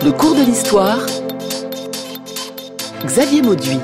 Le cours de l'histoire, Xavier Mauduit.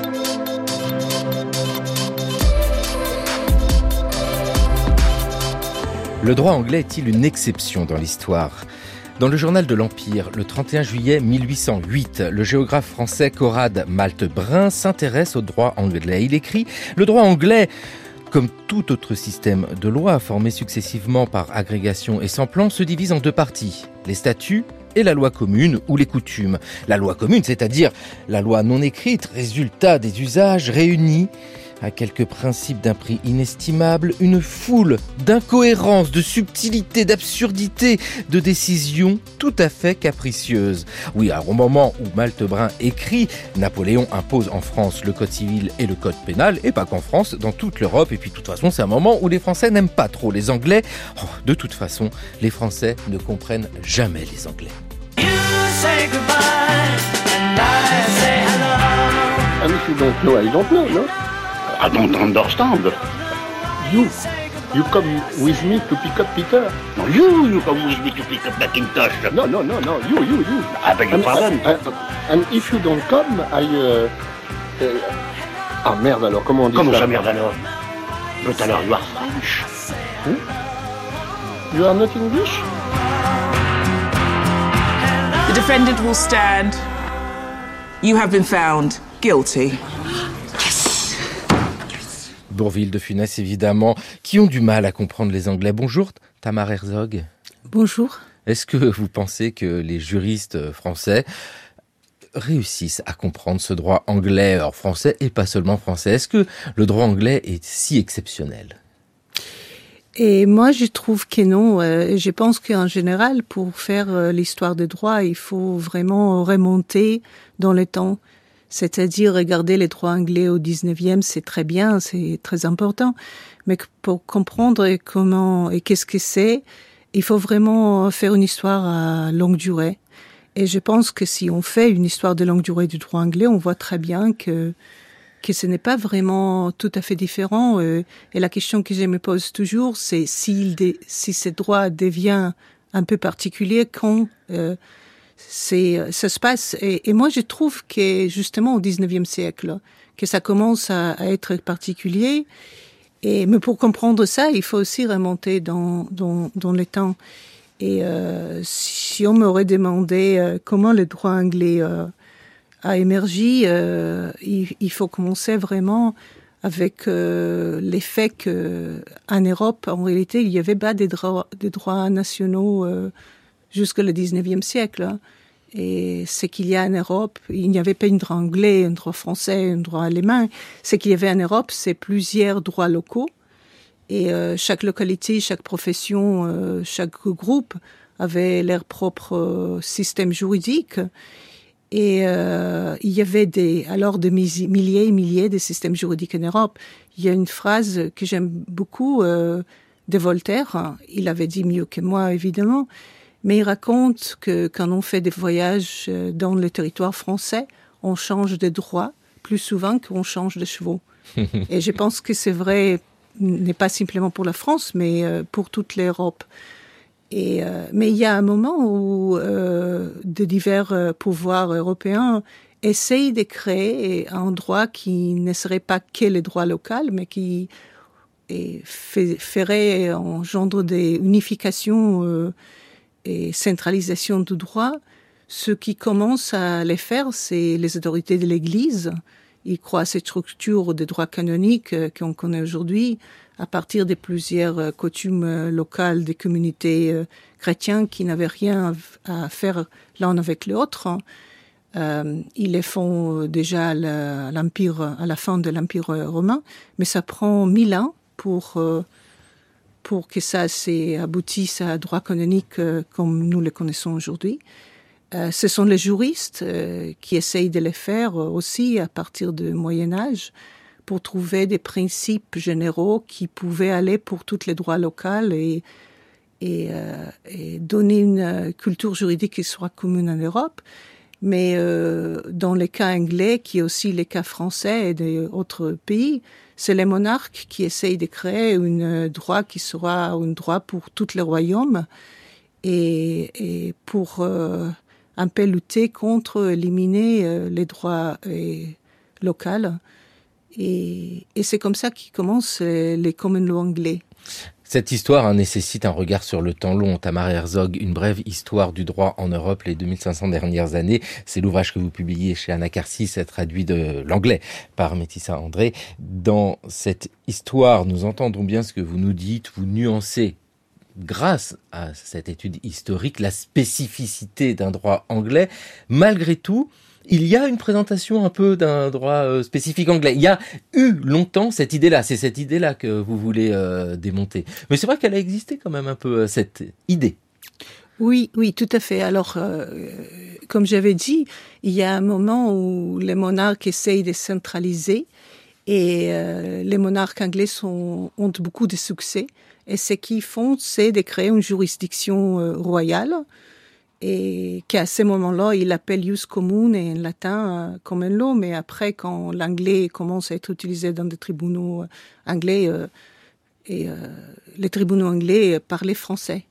Le droit anglais est-il une exception dans l'histoire ? Dans le journal de l'Empire, le 31 juillet 1808, le géographe français Conrad Malte-Brun s'intéresse au droit anglais. Il écrit « Le droit anglais, comme tout autre système de loi formé successivement par agrégation et sans plan, se divise en deux parties, les statuts et la loi commune ou les coutumes. La loi commune, c'est-à-dire la loi non écrite, résultat des usages réunis à quelques principes d'un prix inestimable, une foule d'incohérences, de subtilités, d'absurdités, de décisions tout à fait capricieuses. Oui, alors au moment où Malte-Brun écrit, Napoléon impose en France le code civil et le code pénal, et pas qu'en France, dans toute l'Europe. Et puis de toute façon, c'est un moment où les Français n'aiment pas trop les Anglais. Oh, de toute façon, les Français ne comprennent jamais les Anglais. You say goodbye and I say hello. And if you don't know, I don't know, no? I don't understand. You come with me to pick up Peter. No, you come with me to pick up Macintosh. No, you. I beg your pardon. And if you don't come, Ah merde alors, comment on dit Comment ça? ça merde alors? But alors you are French. You are not English? The defendant will stand. You have been found guilty. Bourvil, de Funès, évidemment, qui ont du mal à comprendre les Anglais. Bonjour, Tamar Herzog. Bonjour. Est-ce que vous pensez que les juristes français réussissent à comprendre ce droit anglais, alors français et pas seulement français? Est-ce que le droit anglais est si exceptionnel? Et moi, je trouve que non. Je pense qu'en général, pour faire l'histoire des droits, il faut vraiment remonter dans le temps. C'est-à-dire regarder les droits anglais au 19e, c'est très bien, c'est très important. Mais pour comprendre comment et qu'est-ce que c'est, il faut vraiment faire une histoire à longue durée. Et je pense que si on fait une histoire de longue durée du droit anglais, on voit très bien que ce n'est pas vraiment tout à fait différent. Et la question que je me pose toujours, c'est si ce droit devient un peu particulier quand ça se passe. Et moi, je trouve que justement au 19e siècle, que ça commence à être particulier. Mais pour comprendre ça, il faut aussi remonter dans le temps. Et si on m'aurait demandé comment le droit anglais a émergé, il faut commencer vraiment avec l'effet qu'en Europe, en réalité, il n'y avait pas des droits nationaux jusqu'au 19e siècle. Et ce qu'il y a en Europe, il n'y avait pas un droit anglais, un droit français, un droit allemand. Ce qu'il y avait en Europe, c'est plusieurs droits locaux. Et chaque localité, chaque profession, chaque groupe avait leur propre système juridique. Et il y avait des milliers et milliers de systèmes juridiques en Europe. Il y a une phrase que j'aime beaucoup de Voltaire. Il avait dit mieux que moi, évidemment. Mais il raconte que quand on fait des voyages dans le territoire français, on change de droit plus souvent qu'on change de chevaux. Et je pense que c'est vrai, n'est pas simplement pour la France, mais pour toute l'Europe. Mais il y a un moment où de divers pouvoirs européens essayent de créer un droit qui ne serait pas que le droit local, mais qui ferait engendre des unifications et centralisation du droit. Ce qui commence à les faire, c'est les autorités de l'Église. Ils croient à cette structure de droit canonique qu'on connaît aujourd'hui, à partir de plusieurs coutumes locales des communautés chrétiennes qui n'avaient rien à faire l'un avec l'autre. Ils les font déjà à la fin de l'Empire romain, mais ça prend 1000 ans pour que ça aboutisse à droit canonique comme nous le connaissons aujourd'hui. Ce sont les juristes qui essayent de le faire aussi à partir du Moyen-Âge pour trouver des principes généraux qui pouvaient aller pour tous les droits locaux et donner une culture juridique qui soit commune en Europe. Mais dans les cas anglais, qui est aussi les cas français et d'autres pays, c'est les monarques qui essayent de créer un droit qui sera un droit pour tous les royaumes et pour un peu lutter contre éliminer les droits locaux. Et c'est comme ça qu'ils commencent les common law anglais. Cette histoire nécessite un regard sur le temps long. Tamar Herzog, une brève histoire du droit en Europe les 2500 dernières années. C'est l'ouvrage que vous publiez chez Anacarsis, traduit de l'anglais par Métissa André. Dans cette histoire, nous entendons bien ce que vous nous dites, vous nuancez, grâce à cette étude historique, la spécificité d'un droit anglais. Malgré tout, il y a une présentation un peu d'un droit spécifique anglais. Il y a eu longtemps cette idée-là. C'est cette idée-là que vous voulez démonter. Mais c'est vrai qu'elle a existé quand même un peu, cette idée. Oui, tout à fait. Alors, comme j'avais dit, il y a un moment où les monarques essayent de centraliser et les monarques anglais ont beaucoup de succès. Et ce qu'ils font, c'est de créer une juridiction royale. Et qu'à ce moment-là, il appelle jus commune et en latin common law, mais après, quand l'anglais commence à être utilisé dans des tribunaux anglais, les tribunaux anglais parlaient français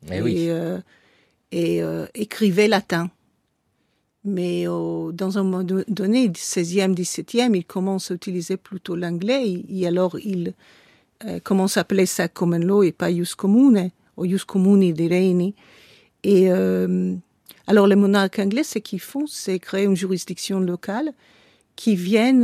et écrivaient latin. Mais dans un moment donné, 16e, 17e, ils commencent à utiliser plutôt l'anglais, et alors ils commencent à appeler ça common law et pas jus commune, ou jus communi di reini. Et alors les monarques anglais, ce qu'ils font, c'est créer une juridiction locale qui vienne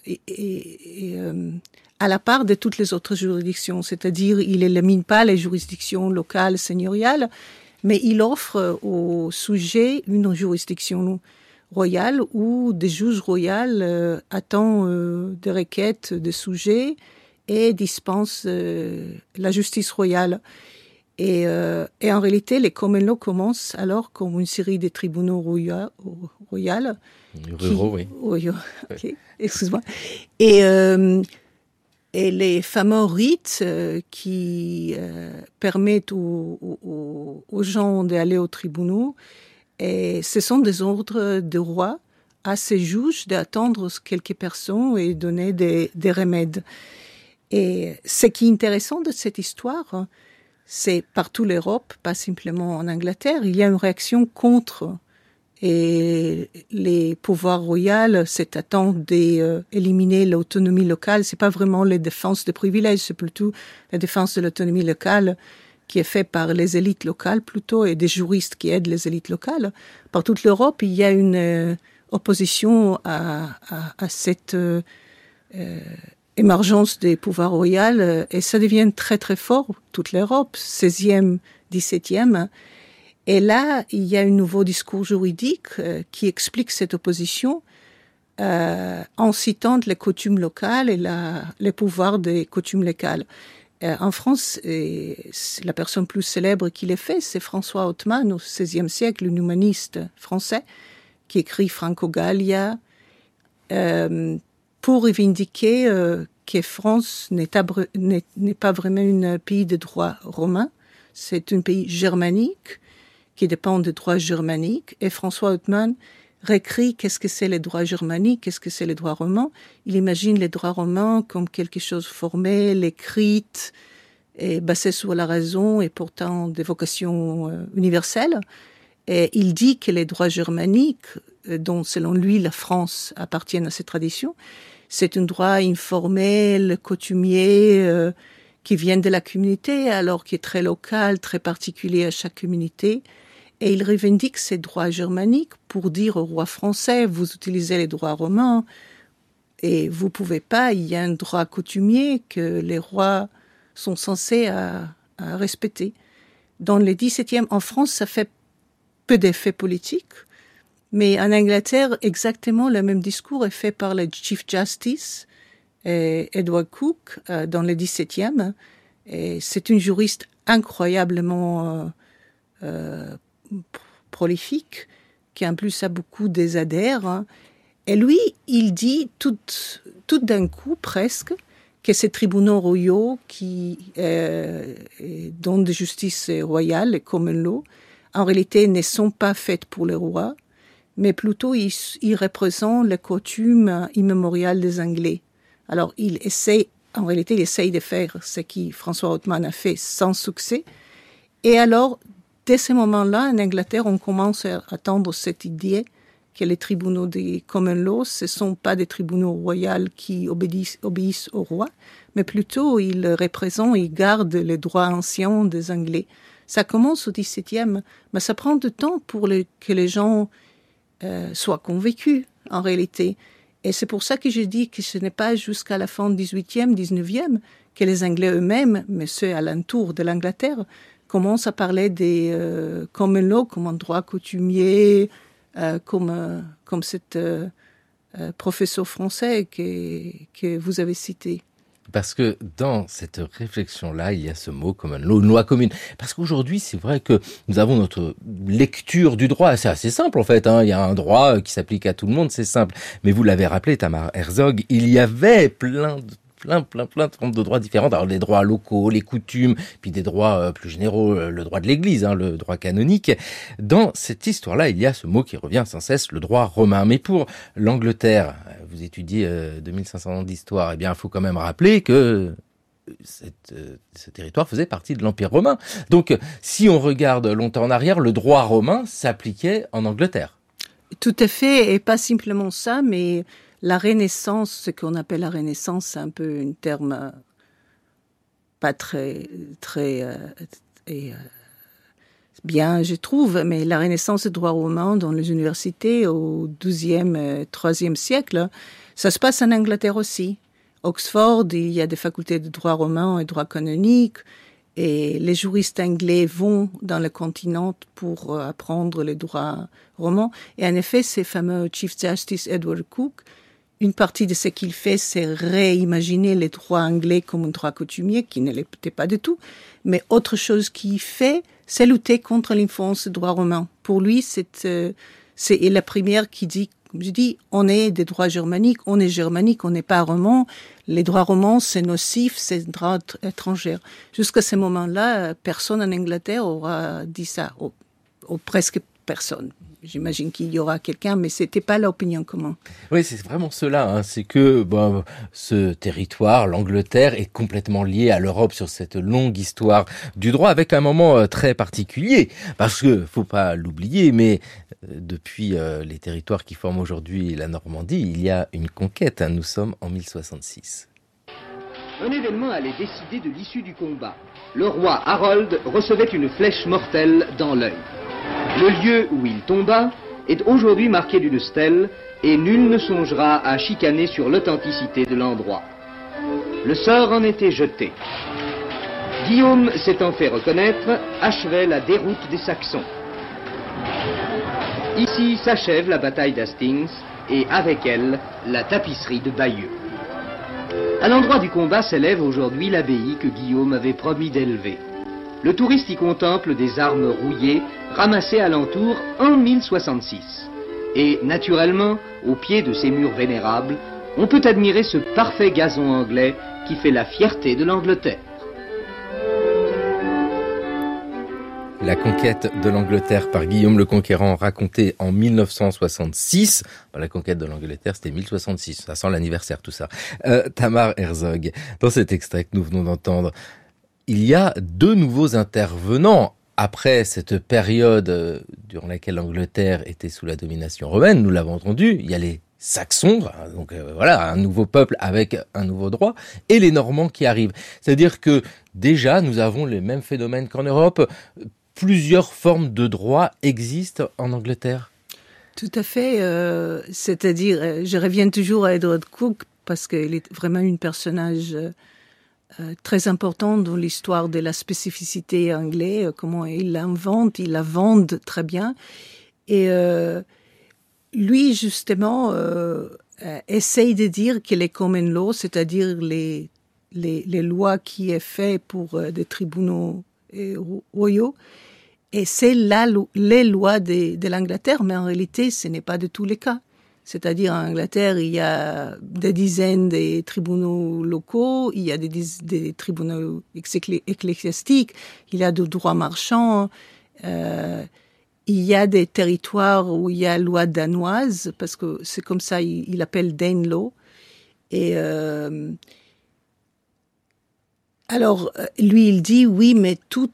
à la part de toutes les autres juridictions. C'est-à-dire, il n'élimine pas les juridictions locales seigneuriales, mais il offre aux sujets une juridiction royale où des juges royaux attendent des requêtes des sujets et dispensent la justice royale. Et en réalité, les common law commencent alors comme une série de tribunaux royaux. Ruraux, oui. Okay, excuse-moi. Et les fameux rites qui permettent aux gens d'aller aux tribunaux, et ce sont des ordres de roi à ces juges d'attendre quelques personnes et donner des remèdes. Et ce qui est intéressant de cette histoire, c'est partout l'Europe, pas simplement en Angleterre, il y a une réaction contre. Et les pouvoirs royaux s'attendent d'éliminer l'autonomie locale. C'est pas vraiment la défense des privilèges, c'est plutôt la défense de l'autonomie locale qui est faite par les élites locales plutôt et des juristes qui aident les élites locales. Par toute l'Europe, il y a une opposition à cette émergence des pouvoirs royaux et ça devient très très fort, toute l'Europe, 16e, 17e. Et là, il y a un nouveau discours juridique qui explique cette opposition en citant les coutumes locales et les pouvoirs des coutumes locales. En France, la personne plus célèbre qui l'a fait, c'est François Hautemann au XVIe siècle, un humaniste français qui écrit Franco Gallia, pour revendiquer que France n'est pas vraiment un pays de droit romain, c'est un pays germanique qui dépend des droits germaniques. Et François Hautemann réécrit qu'est-ce que c'est les droits germaniques, qu'est-ce que c'est les droits romains. Il imagine les droits romains comme quelque chose formel, écrit, et basé sur la raison et pourtant des vocations universelles. Et il dit que les droits germaniques, dont selon lui la France appartient à cette tradition, c'est un droit informel, coutumier, qui vient de la communauté, alors qui est très local, très particulier à chaque communauté. Et il revendique ces droits germaniques pour dire au roi français, vous utilisez les droits romains et vous pouvez pas, il y a un droit coutumier que les rois sont censés à respecter. Dans le XVIIe, en France, ça fait peu d'effet politique. Mais en Angleterre, exactement le même discours est fait par le Chief Justice, Edward Coke, dans le XVIIe. Et c'est une juriste incroyablement prolifique, qui en plus a beaucoup des adhères. Et lui, il dit tout d'un coup, presque, que ces tribunaux royaux qui donnent de justice royale, les common law, en réalité ne sont pas faites pour les rois, mais plutôt ils représentent les coutumes immémoriales des Anglais. Alors il essaye de faire ce que François Hautemann a fait sans succès, et alors dès ce moment-là, en Angleterre, on commence à attendre cette idée que les tribunaux des common law, ce ne sont pas des tribunaux royaux qui obéissent au roi, mais plutôt ils représentent, ils gardent les droits anciens des Anglais. Ça commence au XVIIe, mais ça prend du temps pour que les gens soient convaincus, en réalité. Et c'est pour ça que je dis que ce n'est pas jusqu'à la fin du XVIIIe, XIXe, que les Anglais eux-mêmes, mais ceux alentours de l'Angleterre, commencent à parler des common law comme un droit coutumier, comme cet professeur français que vous avez cité. Parce que dans cette réflexion-là, il y a ce mot common law, une loi commune. Parce qu'aujourd'hui, c'est vrai que nous avons notre lecture du droit. C'est assez simple, en fait. Il y a un droit qui s'applique à tout le monde, c'est simple. Mais vous l'avez rappelé, Tamar Herzog, il y avait plein de formes de droits différentes. Alors, les droits locaux, les coutumes, puis des droits plus généraux, le droit de l'Église, le droit canonique. Dans cette histoire-là, il y a ce mot qui revient sans cesse, le droit romain. Mais pour l'Angleterre, vous étudiez 2500 ans d'histoire, eh bien, il faut quand même rappeler que ce territoire faisait partie de l'Empire romain. Donc, si on regarde longtemps en arrière, le droit romain s'appliquait en Angleterre. Tout à fait, et pas simplement ça, mais la Renaissance, ce qu'on appelle la Renaissance, c'est un peu un terme pas très bien, je trouve, mais la Renaissance du droit romain dans les universités au XIIe, XIIIe siècle, ça se passe en Angleterre aussi. Oxford, il y a des facultés de droit romain et droit canonique, et les juristes anglais vont dans le continent pour apprendre les droits romans. Et en effet, ces fameux Chief Justice Edward Coke, une partie de ce qu'il fait, c'est réimaginer les droits anglais comme un droit coutumier, qui ne l'était pas du tout. Mais autre chose qu'il fait, c'est lutter contre l'influence du droit romain. Pour lui, c'est la première qui dit, comme je dis, on est des droits germaniques, on n'est pas roman. Les droits romans, c'est nocif, c'est un droit étranger. Jusqu'à ce moment-là, personne en Angleterre aura dit ça, ou presque personne. J'imagine qu'il y aura quelqu'un, mais c'était pas l'opinion commune. Oui, c'est vraiment cela. C'est que ce territoire, l'Angleterre, est complètement lié à l'Europe sur cette longue histoire du droit, avec un moment très particulier. Parce que, faut pas l'oublier, mais depuis les territoires qui forment aujourd'hui la Normandie, il y a une conquête. Nous sommes en 1066. Un événement allait décider de l'issue du combat. Le roi Harold recevait une flèche mortelle dans l'œil. Le lieu où il tomba est aujourd'hui marqué d'une stèle et nul ne songera à chicaner sur l'authenticité de l'endroit. Le sort en était jeté. Guillaume, s'étant fait reconnaître, achevait la déroute des Saxons. Ici s'achève la bataille d'Hastings et avec elle, la tapisserie de Bayeux. À l'endroit du combat s'élève aujourd'hui l'abbaye que Guillaume avait promis d'élever. Le touriste y contemple des armes rouillées ramassées alentour en 1066. Et naturellement, au pied de ces murs vénérables, on peut admirer ce parfait gazon anglais qui fait la fierté de l'Angleterre. La conquête de l'Angleterre par Guillaume le Conquérant, racontée en 1966. La conquête de l'Angleterre, c'était 1066. Ça sent l'anniversaire, tout ça. Tamar Herzog, dans cet extrait que nous venons d'entendre, il y a deux nouveaux intervenants après cette période durant laquelle l'Angleterre était sous la domination romaine. Nous l'avons entendu, il y a les Saxons, donc voilà, un nouveau peuple avec un nouveau droit, et les Normands qui arrivent. C'est-à-dire que déjà, nous avons les mêmes phénomènes qu'en Europe. Plusieurs formes de droit existent en Angleterre. Tout à fait. C'est-à-dire, je reviens toujours à Edward Coke parce qu'il est vraiment un personnage très important dans l'histoire de la spécificité anglaise, comment il l'invente, il la vende très bien. Et lui, justement, essaye de dire que les common law, c'est-à-dire les lois qui est fait pour des tribunaux royaux, et c'est les lois de l'Angleterre, mais en réalité, ce n'est pas de tous les cas. C'est-à-dire, en Angleterre, il y a des dizaines de tribunaux locaux, il y a des tribunaux ecclésiastiques, il y a du droit marchand, il y a des territoires où il y a loi danoise, parce que c'est comme ça, il appelle Danelaw. Et Alors, lui, il dit, oui, mais toutes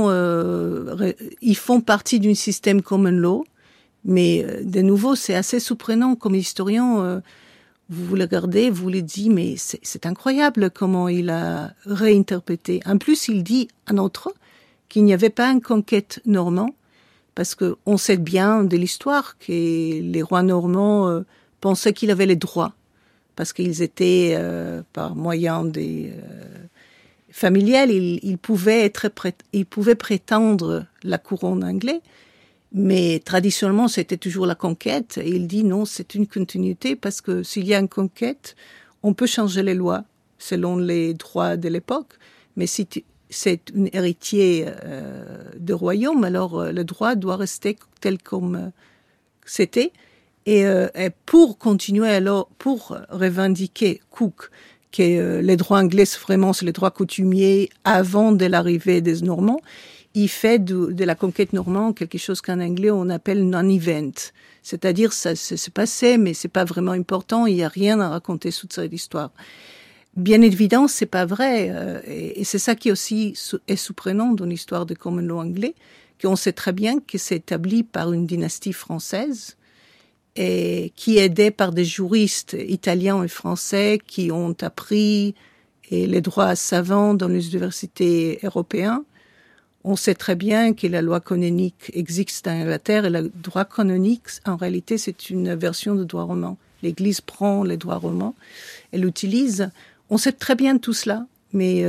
ils font partie d'un système common law, mais de nouveau, c'est assez surprenant comme historien. Vous le regardez, vous le dites, mais c'est incroyable comment il a réinterprété. En plus, il dit, un autre, qu'il n'y avait pas une conquête normande, parce que on sait bien de l'histoire que les rois normands pensaient qu'ils avaient les droits, parce qu'ils étaient, par moyen des familiales, ils pouvaient prétendre la couronne anglaise, mais traditionnellement c'était toujours la conquête. Et il dit non, c'est une continuité, parce que s'il y a une conquête, on peut changer les lois selon les droits de l'époque, mais si c'est un héritier de royaume, alors le droit doit rester tel comme c'était. Et pour continuer alors, pour revendiquer Cook que les droits anglais vraiment c'est les droits coutumiers avant de l'arrivée des Normands, il fait de la conquête normande quelque chose qu'en anglais on appelle non-event, c'est-à-dire ça s'est passé mais c'est pas vraiment important, il y a rien à raconter sur cette histoire. Bien évidemment, c'est pas vrai, et c'est ça qui aussi est surprenant dans l'histoire du common law anglais, qu'on sait très bien que c'est établi par une dynastie française et qui est aidée par des juristes italiens et français qui ont appris les droits savants dans les universités européennes. On sait très bien que la loi canonique existe en Angleterre et le droit canonique, en réalité, c'est une version du droit roman. L'Église prend les droits romans et l'utilise. On sait très bien tout cela, mais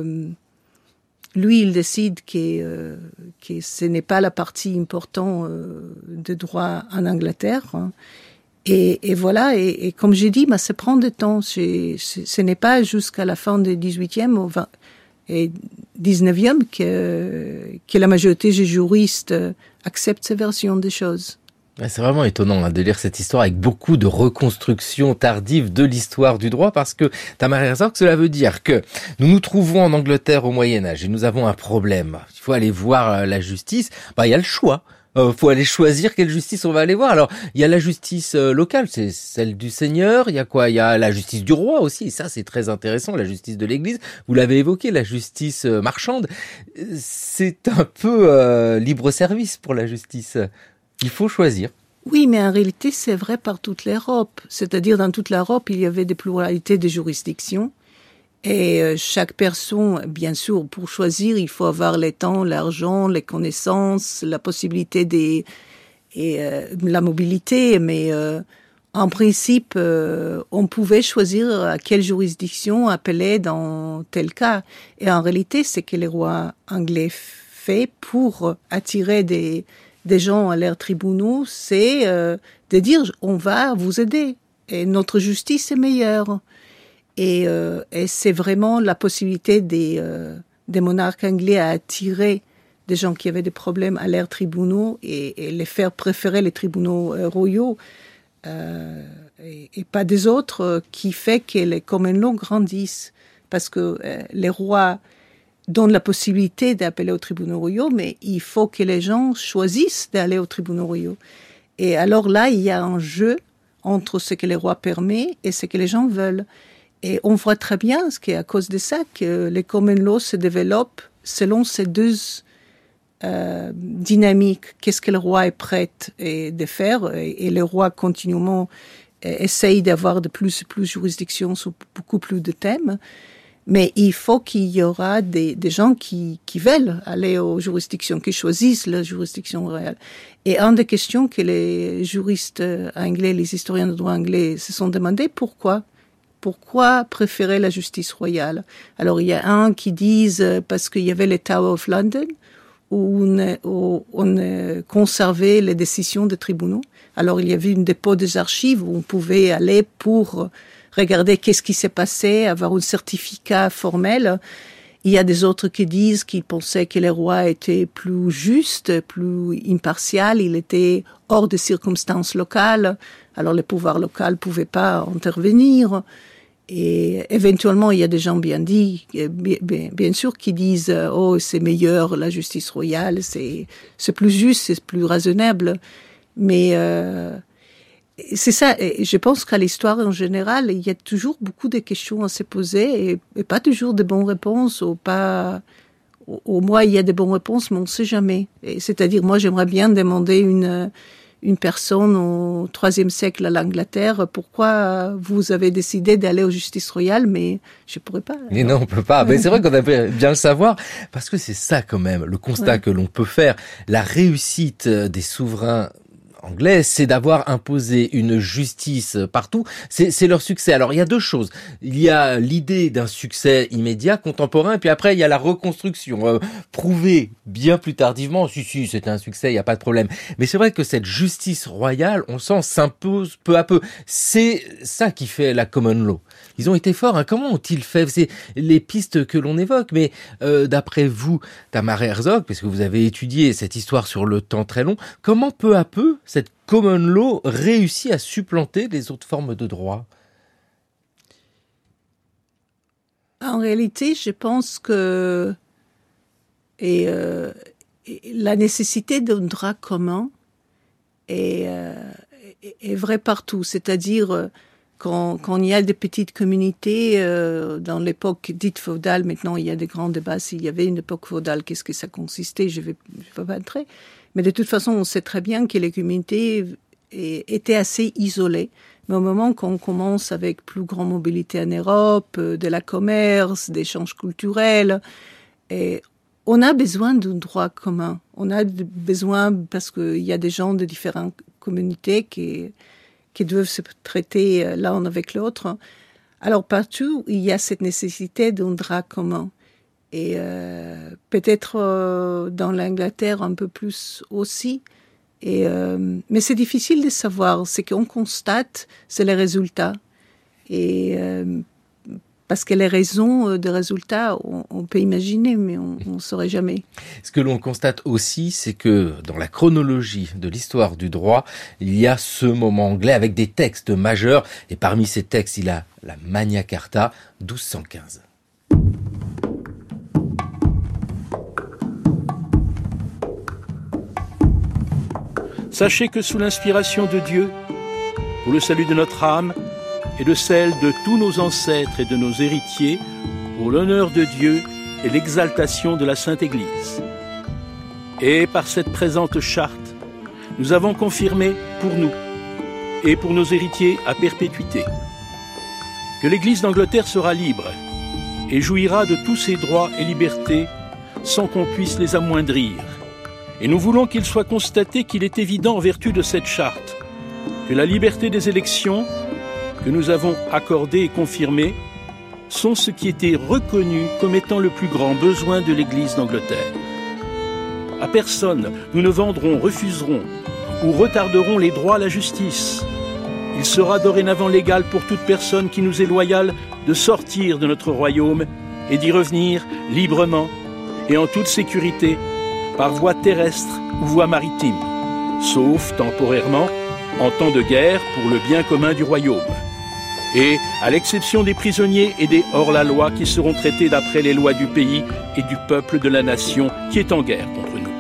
lui, il décide que ce n'est pas la partie importante de droit en Angleterre. Hein. Et voilà, et comme j'ai dit, ça prend du temps. Ce n'est pas jusqu'à la fin du 18e ou 20, et 19e que la majorité des juristes acceptent ces versions des choses. C'est vraiment étonnant de lire cette histoire avec beaucoup de reconstructions tardives de l'histoire du droit, parce que Tamara Herzog, cela veut dire que nous nous trouvons en Angleterre au Moyen-Âge et nous avons un problème. Il faut aller voir la justice. Il y a le choix. Faut aller choisir quelle justice on va aller voir. Alors, il y a la justice locale, c'est celle du Seigneur. Il y a quoi? Il y a la justice du roi aussi. Et ça, c'est très intéressant. La justice de l'Église. Vous l'avez évoqué, la justice marchande. C'est un peu libre service pour la justice. Il faut choisir. Oui, mais en réalité, c'est vrai par toute l'Europe. C'est-à-dire, dans toute l'Europe, il y avait des pluralités de juridictions. Et chaque personne, bien sûr, pour choisir, il faut avoir le temps, l'argent, les connaissances, la possibilité la mobilité. Mais en principe, on pouvait choisir à quelle juridiction appeler dans tel cas. Et en réalité, c'est que les rois anglais fait pour attirer des gens à leurs tribunaux, c'est de dire on va vous aider et notre justice est meilleure. Et c'est vraiment la possibilité des monarques anglais à attirer des gens qui avaient des problèmes à leurs tribunaux et les faire préférer les tribunaux royaux et pas des autres, qui fait que les common law grandissent. Parce que les rois donnent la possibilité d'appeler aux tribunaux royaux, mais il faut que les gens choisissent d'aller aux tribunaux royaux. Et alors là, il y a un jeu entre ce que les rois permettent et ce que les gens veulent. Et on voit très bien, qu'à cause de ça, que les common law se développent selon ces deux dynamiques. Qu'est-ce que le roi est prêt de faire? Et le roi continuellement essaye d'avoir de plus en plus de juridictions sur beaucoup plus de thèmes. Mais il faut qu'il y aura des gens qui veulent aller aux juridictions, qui choisissent la juridiction royale. Et une des questions que les juristes anglais, les historiens de droit anglais se sont demandé, pourquoi préférer la justice royale? Alors, il y a un qui disent parce qu'il y avait le Tower of London, où on conservait les décisions des tribunaux. Alors, il y avait un dépôt des archives où on pouvait aller pour regarder qu'est-ce qui s'est passé, avoir un certificat formel. Il y a des autres qui disent qu'ils pensaient que les rois étaient plus justes, plus impartial, il était hors des circonstances locales. Alors, le pouvoir local pouvait pas intervenir. Et éventuellement, il y a des gens bien sûr, qui disent « Oh, c'est meilleur, la justice royale, c'est plus juste, c'est plus raisonnable. » Mais c'est ça. Et je pense qu'à l'histoire en général, il y a toujours beaucoup de questions à se poser et pas toujours de bonnes réponses ou pas. Au moins, il y a des bonnes réponses, mais on ne sait jamais. Et c'est-à-dire, moi, j'aimerais bien demander une personne au IIIe siècle à l'Angleterre, pourquoi vous avez décidé d'aller aux justices royales, mais je pourrais pas. Mais non, on peut pas. Mais c'est vrai qu'on aimerait bien le savoir, parce que c'est ça quand même, le constat que l'on peut faire. La réussite des souverains anglais, c'est d'avoir imposé une justice partout. C'est leur succès. Alors, il y a deux choses. Il y a l'idée d'un succès immédiat, contemporain, et puis après, il y a la reconstruction, prouvée bien plus tardivement. Si, c'était un succès, il n'y a pas de problème. Mais c'est vrai que cette justice royale, on sent, s'impose peu à peu. C'est ça qui fait la common law. Ils ont été forts, hein. Comment ont-ils fait? C'est les pistes que l'on évoque, mais d'après vous, Tamar Herzog, parce que vous avez étudié cette histoire sur le temps très long, comment peu à peu cette common law réussit à supplanter les autres formes de droit? En réalité, je pense que la nécessité d'un droit commun est vraie partout. C'est-à-dire, quand il y a des petites communautés, dans l'époque dite féodale, maintenant il y a des grands débats s'il y avait une époque féodale, qu'est-ce que ça consistait, je vais pas entrer. Mais de toute façon, on sait très bien que les communautés étaient assez isolées. Mais au moment qu'on commence avec plus grande mobilité en Europe, de la commerce, des échanges culturels, et on a besoin d'un droit commun. On a besoin, parce qu'il y a des gens de différentes communautés qui doivent se traiter l'un avec l'autre. Alors partout, il y a cette nécessité d'un droit commun. Et peut-être dans l'Angleterre un peu plus aussi. Mais c'est difficile de savoir. Ce qu'on constate, c'est les résultats. Et parce que les raisons des résultats, on peut imaginer, mais on ne saurait jamais. Ce que l'on constate aussi, c'est que dans la chronologie de l'histoire du droit, il y a ce moment anglais avec des textes majeurs. Et parmi ces textes, il y a la Magna Carta, 1215. Sachez que sous l'inspiration de Dieu, pour le salut de notre âme et de celle de tous nos ancêtres et de nos héritiers, pour l'honneur de Dieu et l'exaltation de la Sainte Église. Et par cette présente charte, nous avons confirmé pour nous et pour nos héritiers à perpétuité que l'Église d'Angleterre sera libre et jouira de tous ses droits et libertés sans qu'on puisse les amoindrir. Et nous voulons qu'il soit constaté qu'il est évident en vertu de cette charte que la liberté des élections que nous avons accordées et confirmées sont ce qui était reconnu comme étant le plus grand besoin de l'Église d'Angleterre. À personne, nous ne vendrons, refuserons ou retarderons les droits à la justice. Il sera dorénavant légal pour toute personne qui nous est loyale de sortir de notre royaume et d'y revenir librement et en toute sécurité par voie terrestre ou voie maritime, sauf temporairement en temps de guerre pour le bien commun du royaume, et à l'exception des prisonniers et des hors-la-loi qui seront traités d'après les lois du pays et du peuple de la nation qui est en guerre contre nous.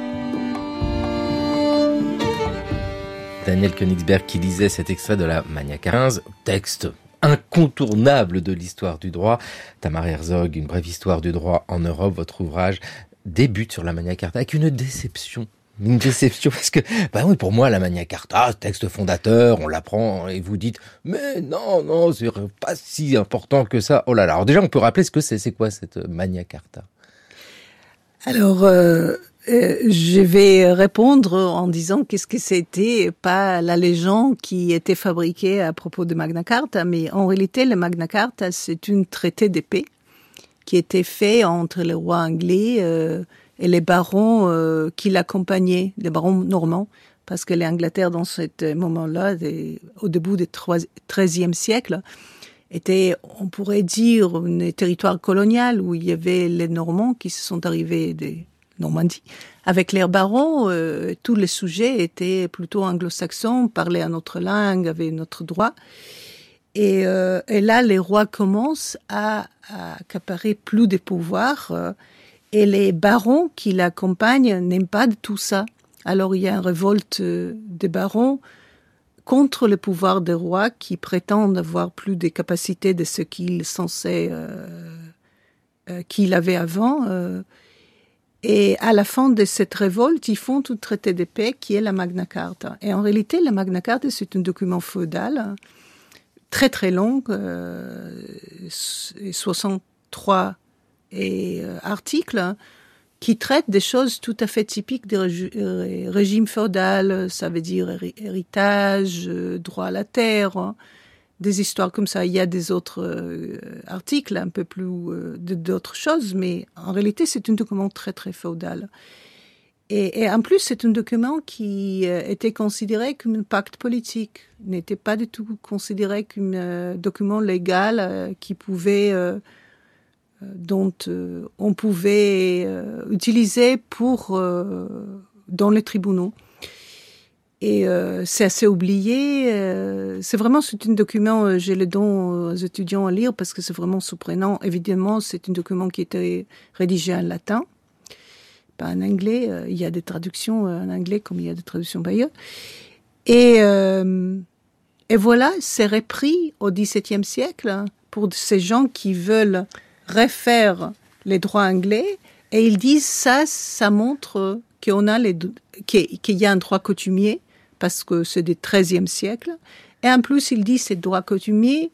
Daniel Königsberg qui lisait cet extrait de la Magna Carta, 15, texte incontournable de l'histoire du droit. Tamar Herzog, une brève histoire du droit en Europe, votre ouvrage débute sur la Magna Carta avec une déception. Une déception parce que, oui, pour moi, la Magna Carta, texte fondateur, on l'apprend et vous dites, mais non, c'est pas si important que ça. Oh là là. Alors déjà, on peut rappeler ce que c'est quoi cette Magna Carta? Alors, je vais répondre en disant qu'est-ce que c'était pas la légende qui était fabriquée à propos de Magna Carta, mais en réalité, la Magna Carta, c'est une traité de paix qui était fait entre les rois anglais et les barons qui l'accompagnaient, les barons normands, parce que l'Angleterre, dans ce moment-là, au début du XIIIe siècle, était, on pourrait dire, un territoire colonial où il y avait les Normands qui se sont arrivés de Normandie. Avec les barons, tous les sujets étaient plutôt anglo-saxons, parlaient à notre langue, avaient notre droit. Et là, les rois commencent à accaparer plus de pouvoir et les barons qui l'accompagnent n'aiment pas de tout ça. Alors il y a une révolte des barons contre le pouvoir des rois qui prétendent avoir plus de capacités de ce qu'il avait avant. Et à la fin de cette révolte, ils font un traité de paix qui est la Magna Carta. Et en réalité, la Magna Carta, c'est un document féodal très très long, 63 articles, qui traite des choses tout à fait typiques du régime féodal, ça veut dire héritage, droit à la terre, des histoires comme ça. Il y a des autres articles, un peu plus d'autres choses, mais en réalité, c'est un document très, très féodal. Et en plus, c'est un document qui était considéré comme un pacte politique, n'était pas du tout considéré comme un document légal qui pouvait... dont on pouvait utiliser dans les tribunaux. Et c'est assez oublié. C'est un document, je le donne aux étudiants à lire parce que c'est vraiment surprenant. Évidemment, c'est un document qui était rédigé en latin, pas en anglais. Il y a des traductions en anglais comme il y a des traductions ailleurs. Et voilà, c'est repris au XVIIe siècle pour ces gens qui veulent refaire les droits anglais, et ils disent ça montre qu'il y a un droit coutumier, parce que c'est du XIIIe siècle, et en plus ils disent que ce droit coutumier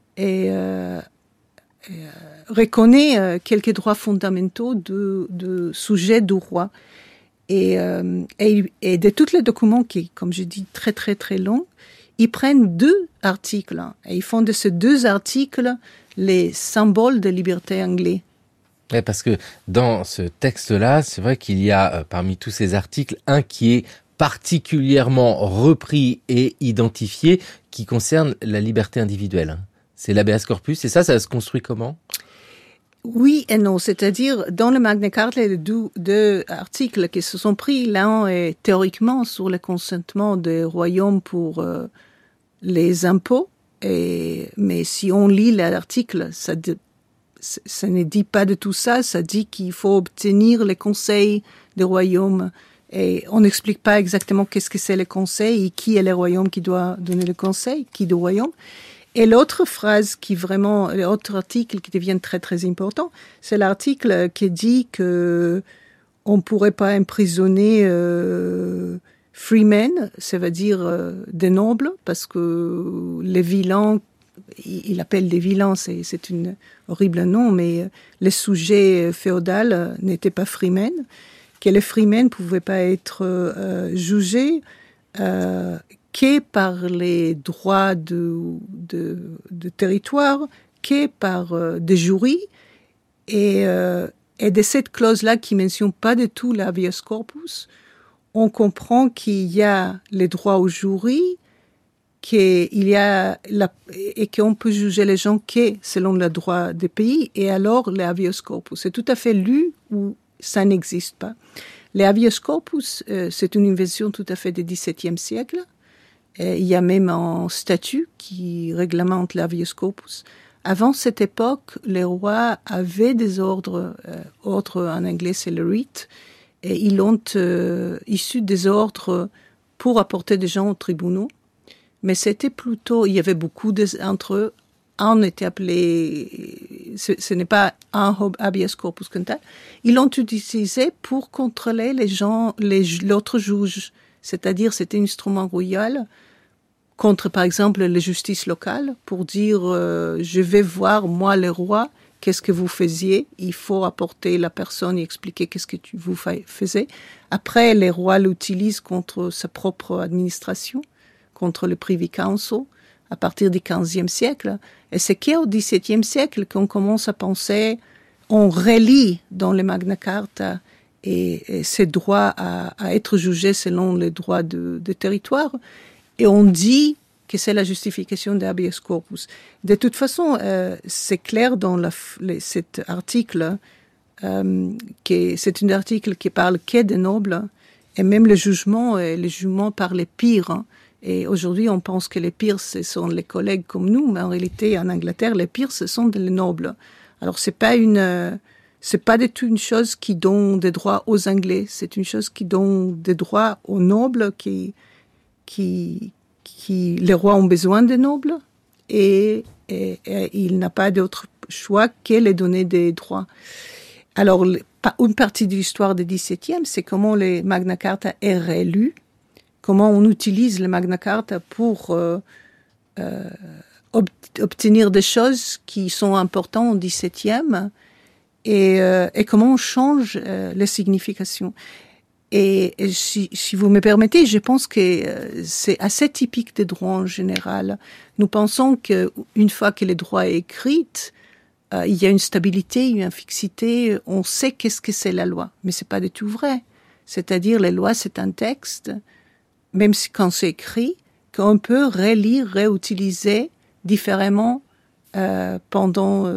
reconnaît quelques droits fondamentaux de sujet du roi. Et de tous les documents qui, comme je dis, très très très longs, ils prennent 2 articles, et ils font de ces 2 articles les symboles de liberté anglais. Ouais, parce que dans ce texte-là, c'est vrai qu'il y a parmi tous ces articles un qui est particulièrement repris et identifié, qui concerne la liberté individuelle. C'est l'habeas corpus, et ça se construit comment ? Oui et non, c'est-à-dire dans le Magna Carta, il y a 2 articles qui se sont pris. L'un est théoriquement sur le consentement des royaumes pour les impôts. Mais si on lit l'article, ça ne dit pas de tout ça. Ça dit qu'il faut obtenir les conseils des royaumes. Et on n'explique pas exactement qu'est-ce que c'est le conseil et qui est le royaume qui doit donner le conseil, qui du royaume. Et l'autre phrase l'autre article qui devient très très important, c'est l'article qui dit que on pourrait pas emprisonner freemen, ça veut dire des nobles, parce que les vilains, il appelle des vilains, c'est un horrible nom, mais les sujets féodaux n'étaient pas freemen, que les freemen pouvaient pas être jugés que par les droits de territoire, que par des jurys, et de cette clause-là qui mentionne pas du tout l'habeas corpus, on comprend qu'il y a les droits au jury, et qu'on peut juger les gens selon le droit des pays, et alors le habeas corpus. C'est tout à fait lu ou ça n'existe pas. Le habeas corpus, c'est une invention tout à fait du XVIIe siècle. Il y a même un statut qui réglemente l'habeas corpus. Avant cette époque, les rois avaient des ordres en anglais c'est le writ, et ils ont issu des ordres pour apporter des gens aux tribunaux. Mais c'était plutôt, il y avait beaucoup entre eux. Un était appelé, ce n'est pas un habeas corpus comme tel. Ils l'ont utilisé pour contrôler les gens, l'autre juge. C'est-à-dire, c'était un instrument royal contre, par exemple, la justice locale pour dire, je vais voir, moi, le roi, qu'est-ce que vous faisiez? Il faut apporter la personne et expliquer qu'est-ce que vous faisiez. Après, les rois l'utilisent contre sa propre administration, contre le Privy Council, à partir du XVe siècle. Et c'est qu'au XVIIe siècle qu'on commence à penser, on relie dans le Magna Carta et ces droits à être jugés selon les droits de territoire, et on dit que c'est la justification de habeas corpus. De toute façon, c'est clair dans cet article, c'est un article qui parle que des nobles, et même le jugement par les pires. Hein. Et aujourd'hui, on pense que les pires, ce sont les collègues comme nous, mais en réalité, en Angleterre, les pires, ce sont les nobles. Alors, c'est pas du tout une chose qui donne des droits aux Anglais, c'est une chose qui donne des droits aux nobles qui les rois ont besoin des nobles et il n'a pas d'autre choix que les donner des droits. Alors, une partie de l'histoire du XVIIe, c'est comment les Magna Carta est réélu, comment on utilise les Magna Carta pour obtenir des choses qui sont importantes au XVIIe et comment on change les significations. Et si vous me permettez, je pense que c'est assez typique des droits en général. Nous pensons qu'une fois que le droit est écrit, il y a une stabilité, une fixité, on sait qu'est-ce que c'est la loi. Mais c'est pas du tout vrai. C'est-à-dire, la loi, c'est un texte, même si quand c'est écrit, qu'on peut relire, réutiliser différemment dans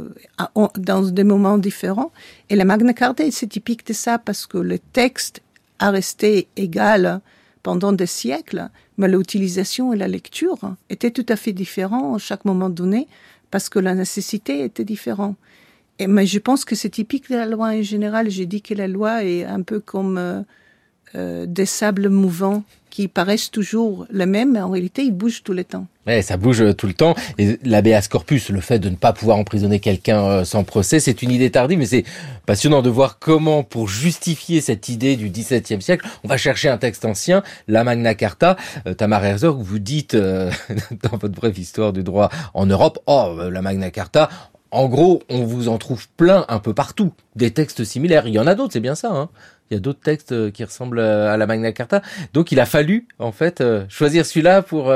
des moments différents. Et la Magna Carta, c'est typique de ça parce que le texte a resté égal pendant des siècles, mais l'utilisation et la lecture étaient tout à fait différents à chaque moment donné parce que la nécessité était différente. Mais je pense que c'est typique de la loi en général. J'ai dit que la loi est un peu comme des sables mouvants qui paraissent toujours les mêmes, mais en réalité, ils bougent tout le temps. Ouais, ça bouge tout le temps. Et l'habeas corpus, le fait de ne pas pouvoir emprisonner quelqu'un sans procès, c'est une idée tardive, mais c'est passionnant de voir comment, pour justifier cette idée du XVIIe siècle, on va chercher un texte ancien, la Magna Carta. Tamar Herzog, vous dites dans votre brève histoire du droit en Europe, la Magna Carta, en gros, on vous en trouve plein un peu partout, des textes similaires. Il y en a d'autres, c'est bien ça, hein. Il y a d'autres textes qui ressemblent à la Magna Carta. Donc, il a fallu, en fait, choisir celui-là pour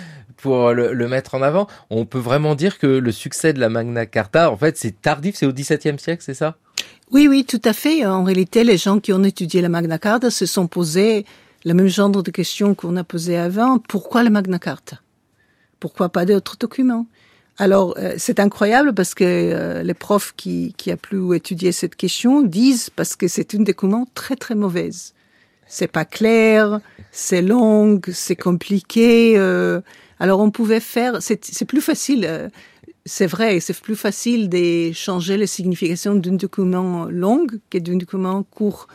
le mettre en avant. On peut vraiment dire que le succès de la Magna Carta, en fait, c'est tardif, c'est au XVIIe siècle, c'est ça? Oui, tout à fait. En réalité, les gens qui ont étudié la Magna Carta se sont posés le même genre de questions qu'on a posées avant. Pourquoi la Magna Carta? Pourquoi pas d'autres documents? Alors, c'est incroyable parce que les profs qui a pu étudier cette question disent parce que c'est une document très très mauvaise. C'est pas clair, c'est long, c'est compliqué. Alors on pouvait faire, c'est plus facile. C'est vrai, c'est plus facile de changer les significations d'un document long que d'un document court.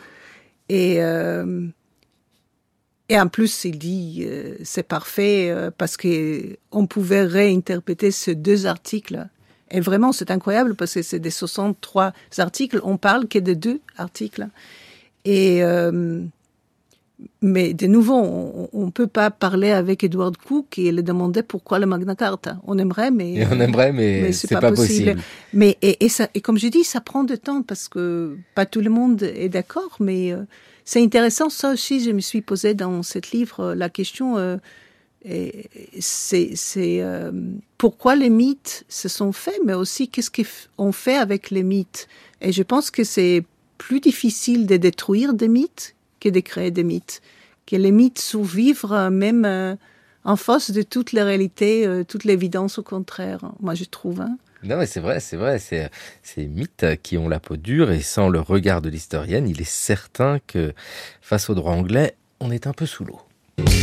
Et en plus, il dit c'est parfait parce que on pouvait réinterpréter ces deux articles. Et vraiment, c'est incroyable parce que c'est des 63 articles. On parle que de 2 articles. Mais de nouveau, on peut pas parler avec Edward Cook et lui demander pourquoi la Magna Carta. On aimerait, mais c'est pas possible. Mais et comme je dis, ça prend du temps parce que pas tout le monde est d'accord, mais c'est intéressant, ça aussi, je me suis posé dans ce livre la question, c'est pourquoi les mythes se sont faits, mais aussi qu'est-ce qu'on fait avec les mythes. Et je pense que c'est plus difficile de détruire des mythes que de créer des mythes. Que les mythes survivent même en face de toute la réalité, toute l'évidence au contraire, moi je trouve. Hein. Non, mais c'est vrai, c'est ces mythes qui ont la peau dure et sans le regard de l'historienne, il est certain que face au droit anglais, on est un peu sous l'eau.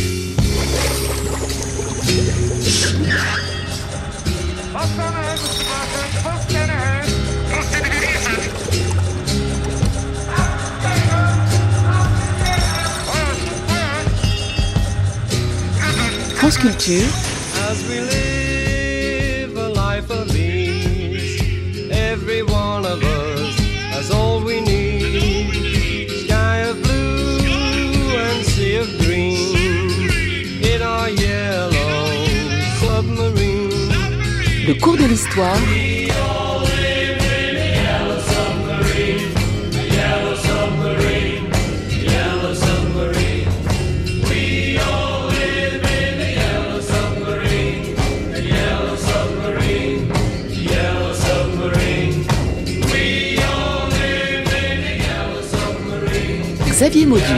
France Culture. As we live a life of ease, every one of us has all we need. Sky of blue and sea of green in our yellow submarine. Le cours de l'histoire. Xavier Mauduit.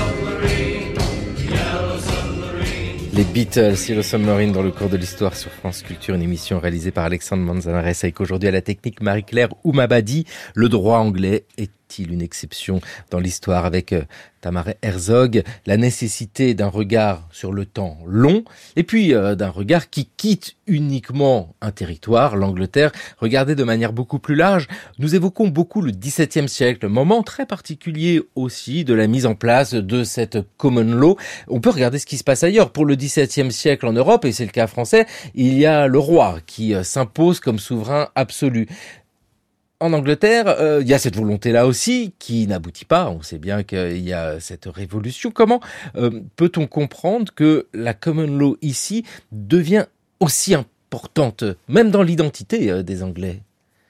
Les Beatles, Yellow Submarine dans le cours de l'histoire sur France Culture, une émission réalisée par Alexandre Manzanares avec aujourd'hui à la technique Marie-Claire Oumabadi. Le droit anglais est est-il une exception dans l'histoire avec Tamar Herzog, la nécessité d'un regard sur le temps long et puis d'un regard qui quitte uniquement un territoire, l'Angleterre, regardé de manière beaucoup plus large. Nous évoquons beaucoup le XVIIe siècle, moment très particulier aussi de la mise en place de cette common law. On peut regarder ce qui se passe ailleurs. Pour le XVIIe siècle en Europe, et c'est le cas français, il y a le roi qui s'impose comme souverain absolu. En Angleterre, il y a cette volonté-là aussi qui n'aboutit pas. On sait bien qu'il y a cette révolution. Comment peut-on comprendre que la common law ici devient aussi importante, même dans l'identité des Anglais?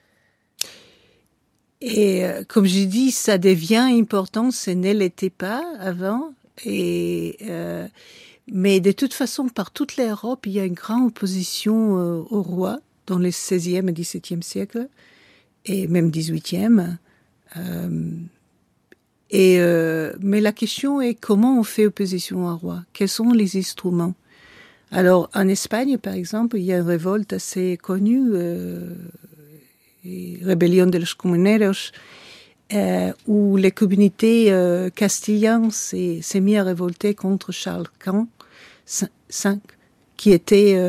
Et comme j'ai dit, ça devient important, ce ne l'était pas avant. Mais de toute façon, par toute l'Europe, il y a une grande opposition au roi dans les 16e et 17e siècles. Et même 18e. Mais la question est comment on fait opposition au roi? Quels sont les instruments? Alors, en Espagne, par exemple, il y a une révolte assez connue, Rebellion de los Comuneros, où les communautés castillanes s'est mis à révolter contre Charles Quint, qui était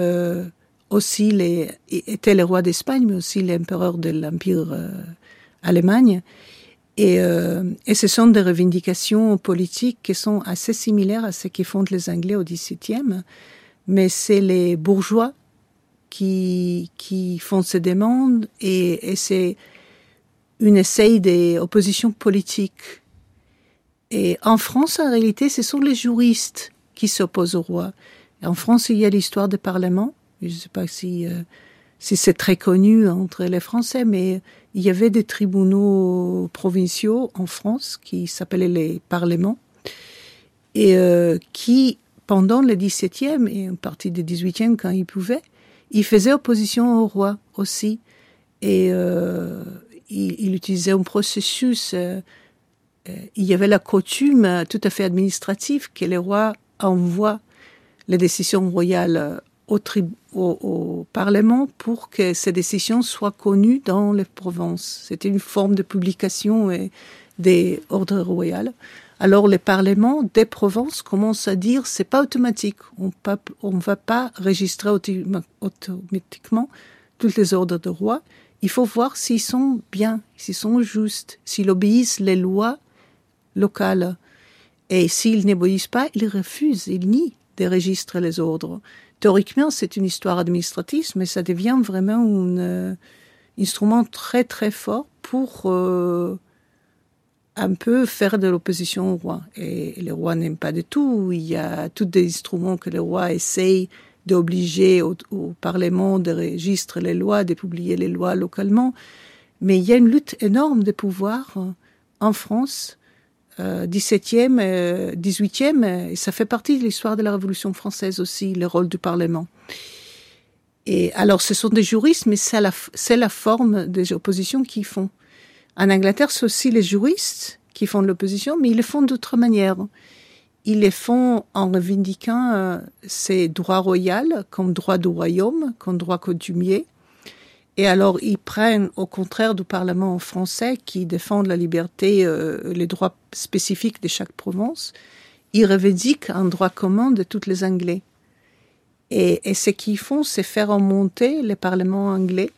était le roi d'Espagne, mais aussi l'empereur de l'Empire Allemagne. Et ce sont des revendications politiques qui sont assez similaires à ce qu'ils font les Anglais au XVIIe, mais c'est les bourgeois qui font ces demandes et c'est une essai d'opposition politique. Et en France, en réalité, ce sont les juristes qui s'opposent au roi. Et en France, il y a l'histoire du Parlement. Je ne sais pas si c'est très connu entre les Français, mais il y avait des tribunaux provinciaux en France qui s'appelaient les parlements et qui, pendant le XVIIe et une partie du XVIIIe, quand ils pouvaient, ils faisaient opposition au roi aussi. Et il utilisait un processus. Il y avait la coutume tout à fait administrative que le roi envoie les décisions royales au Parlement pour que ces décisions soient connues dans les provinces. C'était une forme de publication des ordres royaux. Alors les parlements des provinces commencent à dire c'est pas automatique, on va pas registrer automatiquement tous les ordres de roi. Il faut voir s'ils sont bien, s'ils sont justes, s'ils obéissent les lois locales. Et s'ils n'obéissent pas, ils refusent, ils nient de registrer les ordres. Théoriquement, c'est une histoire administrative, mais ça devient vraiment un instrument très très fort pour un peu faire de l'opposition au roi. Et le roi n'aime pas du tout. Il y a tous des instruments que le roi essaye d'obliger au Parlement de registrer les lois, de publier les lois localement. Mais il y a une lutte énorme de pouvoir en France, 17e, 18e, et ça fait partie de l'histoire de la Révolution française aussi, le rôle du Parlement. Et alors, ce sont des juristes, mais c'est la forme des oppositions qu'ils font. En Angleterre, c'est aussi les juristes qui font de l'opposition, mais ils le font d'autres manières. Ils le font en revendiquant ces droits royaux comme droit du royaume, comme droit coutumier. Et alors, ils prennent, au contraire du Parlement français, qui défend la liberté, les droits spécifiques de chaque province, ils revendiquent un droit commun de tous les Anglais. Et ce qu'ils font, c'est faire remonter les parlements anglais.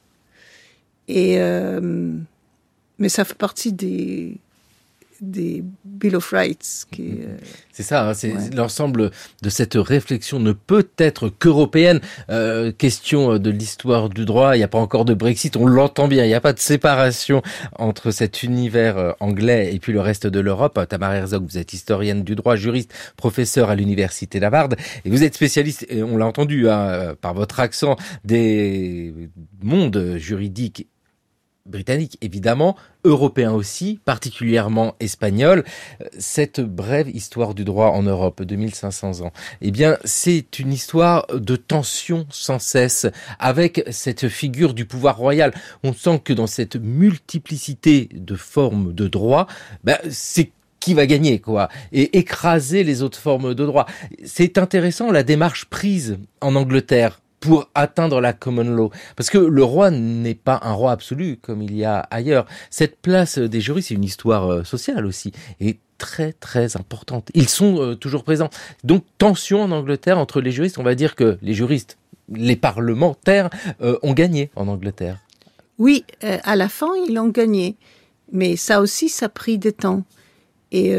Mais ça fait partie des Bill of Rights. C'est ça, l'ensemble de cette réflexion ne peut être qu'européenne. Question de l'histoire du droit, il n'y a pas encore de Brexit, on l'entend bien, il n'y a pas de séparation entre cet univers anglais et puis le reste de l'Europe. Tamar Herzog, vous êtes historienne du droit, juriste, professeur à l'université d'Harvard, et vous êtes spécialiste, et on l'a entendu par votre accent, des mondes juridiques britannique, évidemment, européen aussi, particulièrement espagnol. Cette brève histoire du droit en Europe de 1500 ans, eh bien, c'est une histoire de tension sans cesse avec cette figure du pouvoir royal. On sent que dans cette multiplicité de formes de droit, c'est qui va gagner, quoi, et écraser les autres formes de droit. C'est intéressant la démarche prise en Angleterre pour atteindre la common law? Parce que le roi n'est pas un roi absolu comme il y a ailleurs. Cette place des jurys, c'est une histoire sociale aussi, et très très importante. Ils sont toujours présents. Donc tension en Angleterre entre les juristes. On va dire que les juristes, les parlementaires ont gagné en Angleterre. Oui, à la fin, ils ont gagné. Mais ça aussi, ça a pris du temps. Et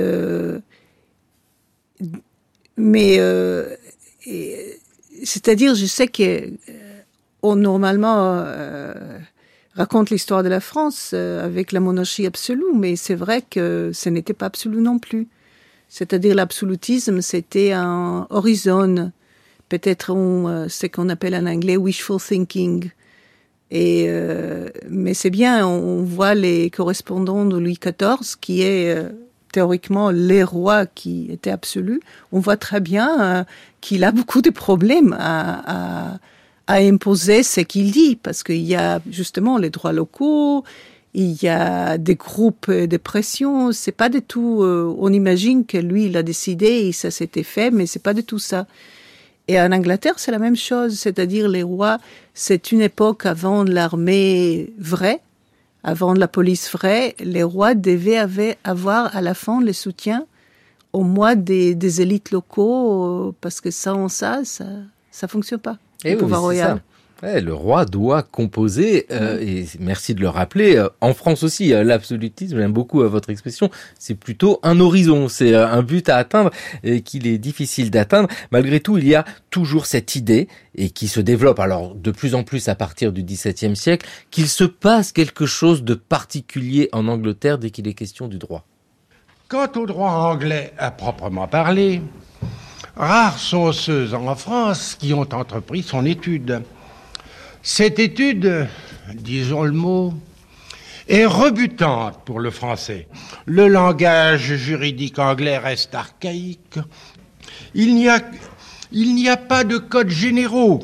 c'est-à-dire, je sais que on normalement raconte l'histoire de la France avec la monarchie absolue, mais c'est vrai que ce n'était pas absolu non plus. C'est-à-dire, l'absolutisme, c'était un horizon, peut-être ce qu'on appelle en anglais wishful thinking. Mais c'est bien, on voit les correspondants de Louis XIV, qui est théoriquement les rois qui étaient absolus. On voit très bien qu'il a beaucoup de problèmes à imposer ce qu'il dit, parce qu'il y a justement les droits locaux, il y a des groupes de pression. C'est pas du tout. On imagine que lui, il a décidé et ça s'était fait, mais c'est pas du tout ça. Et en Angleterre, c'est la même chose, c'est-à-dire les rois, c'est une époque avant l'armée vraie, avant la police vraie, les rois devaient avoir à la fin le soutien au moins des élites locaux, parce que sans ça fonctionne pas, le pouvoir royal. Ouais, le roi doit composer, et merci de le rappeler, en France aussi, l'absolutisme, j'aime beaucoup votre expression, c'est plutôt un horizon, c'est un but à atteindre et qu'il est difficile d'atteindre. Malgré tout, il y a toujours cette idée, et qui se développe alors de plus en plus à partir du XVIIe siècle, qu'il se passe quelque chose de particulier en Angleterre dès qu'il est question du droit. Quant au droit anglais à proprement parler, rares sont ceux en France qui ont entrepris son étude. Cette étude, disons le mot, est rebutante pour le français. Le langage juridique anglais reste archaïque. Il n'y a pas de codes généraux.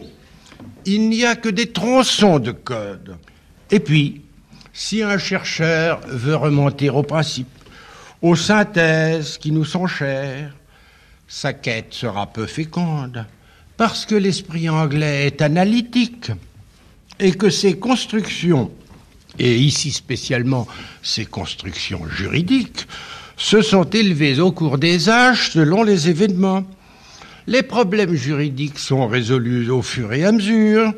Il n'y a que des tronçons de codes. Et puis, si un chercheur veut remonter aux principes, aux synthèses qui nous sont chères, sa quête sera peu féconde, parce que l'esprit anglais est analytique. Et que ces constructions, et ici spécialement ces constructions juridiques, se sont élevées au cours des âges selon les événements. Les problèmes juridiques sont résolus au fur et à mesure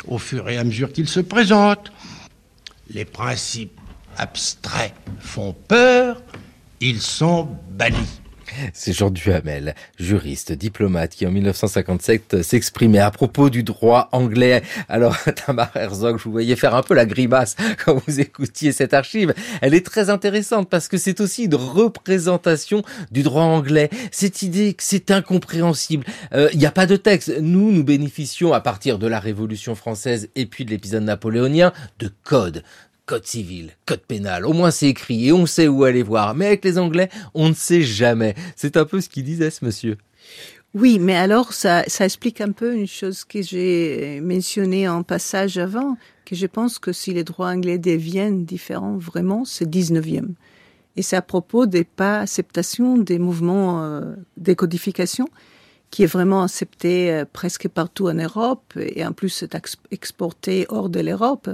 qu'ils se présentent. Les principes abstraits font peur, ils sont bannis. C'est Jean Duhamel, juriste, diplomate, qui en 1957 s'exprimait à propos du droit anglais. Alors, Tamar Herzog, je vous voyais faire un peu la grimace quand vous écoutiez cette archive. Elle est très intéressante parce que c'est aussi une représentation du droit anglais. Cette idée que c'est incompréhensible. Il n'y a pas de texte. Nous bénéficions, à partir de la Révolution française et puis de l'épisode napoléonien, de codes. Code civil, code pénal, au moins c'est écrit et on sait où aller voir. Mais avec les Anglais, on ne sait jamais. C'est un peu ce qu'il disait ce monsieur. Oui, mais alors ça explique un peu une chose que j'ai mentionnée en passage avant, que je pense que si les droits anglais deviennent différents, vraiment, c'est 19e. Et c'est à propos des pas acceptation des mouvements des codifications, qui est vraiment accepté presque partout en Europe, et en plus c'est exporté hors de l'Europe.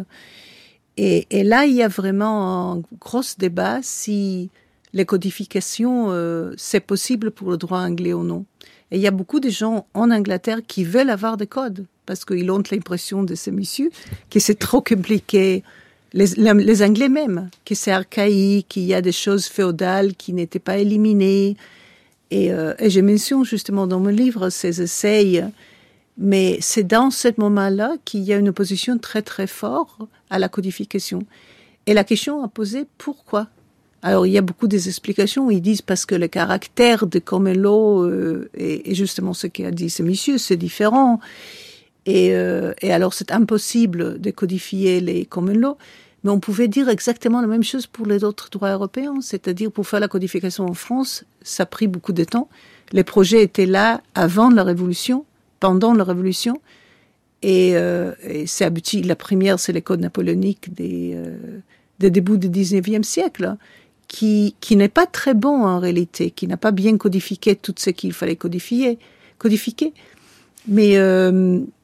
Et là, il y a vraiment un gros débat si les codifications, c'est possible pour le droit anglais ou non. Et il y a beaucoup de gens en Angleterre qui veulent avoir des codes, parce qu'ils ont l'impression de ces messieurs que c'est trop compliqué. Les Anglais même, que c'est archaïque, qu'il y a des choses féodales qui n'étaient pas éliminées. Et je mentionne justement dans mon livre ces essais. Mais c'est dans ce moment-là qu'il y a une opposition très très forte à la codification. Et la question à poser, pourquoi? Alors il y a beaucoup des explications. Ils disent parce que le caractère de common law est justement ce qu'a dit ce monsieur, c'est différent. Et alors c'est impossible de codifier les common law. Mais on pouvait dire exactement la même chose pour les autres droits européens. C'est-à-dire pour faire la codification en France, ça a pris beaucoup de temps. Les projets étaient là avant la Révolution, pendant la Révolution, et c'est abouti. La première, c'est les codes napoléoniques des débuts du 19e siècle, qui n'est pas très bon en réalité, qui n'a pas bien codifié tout ce qu'il fallait codifier. Mais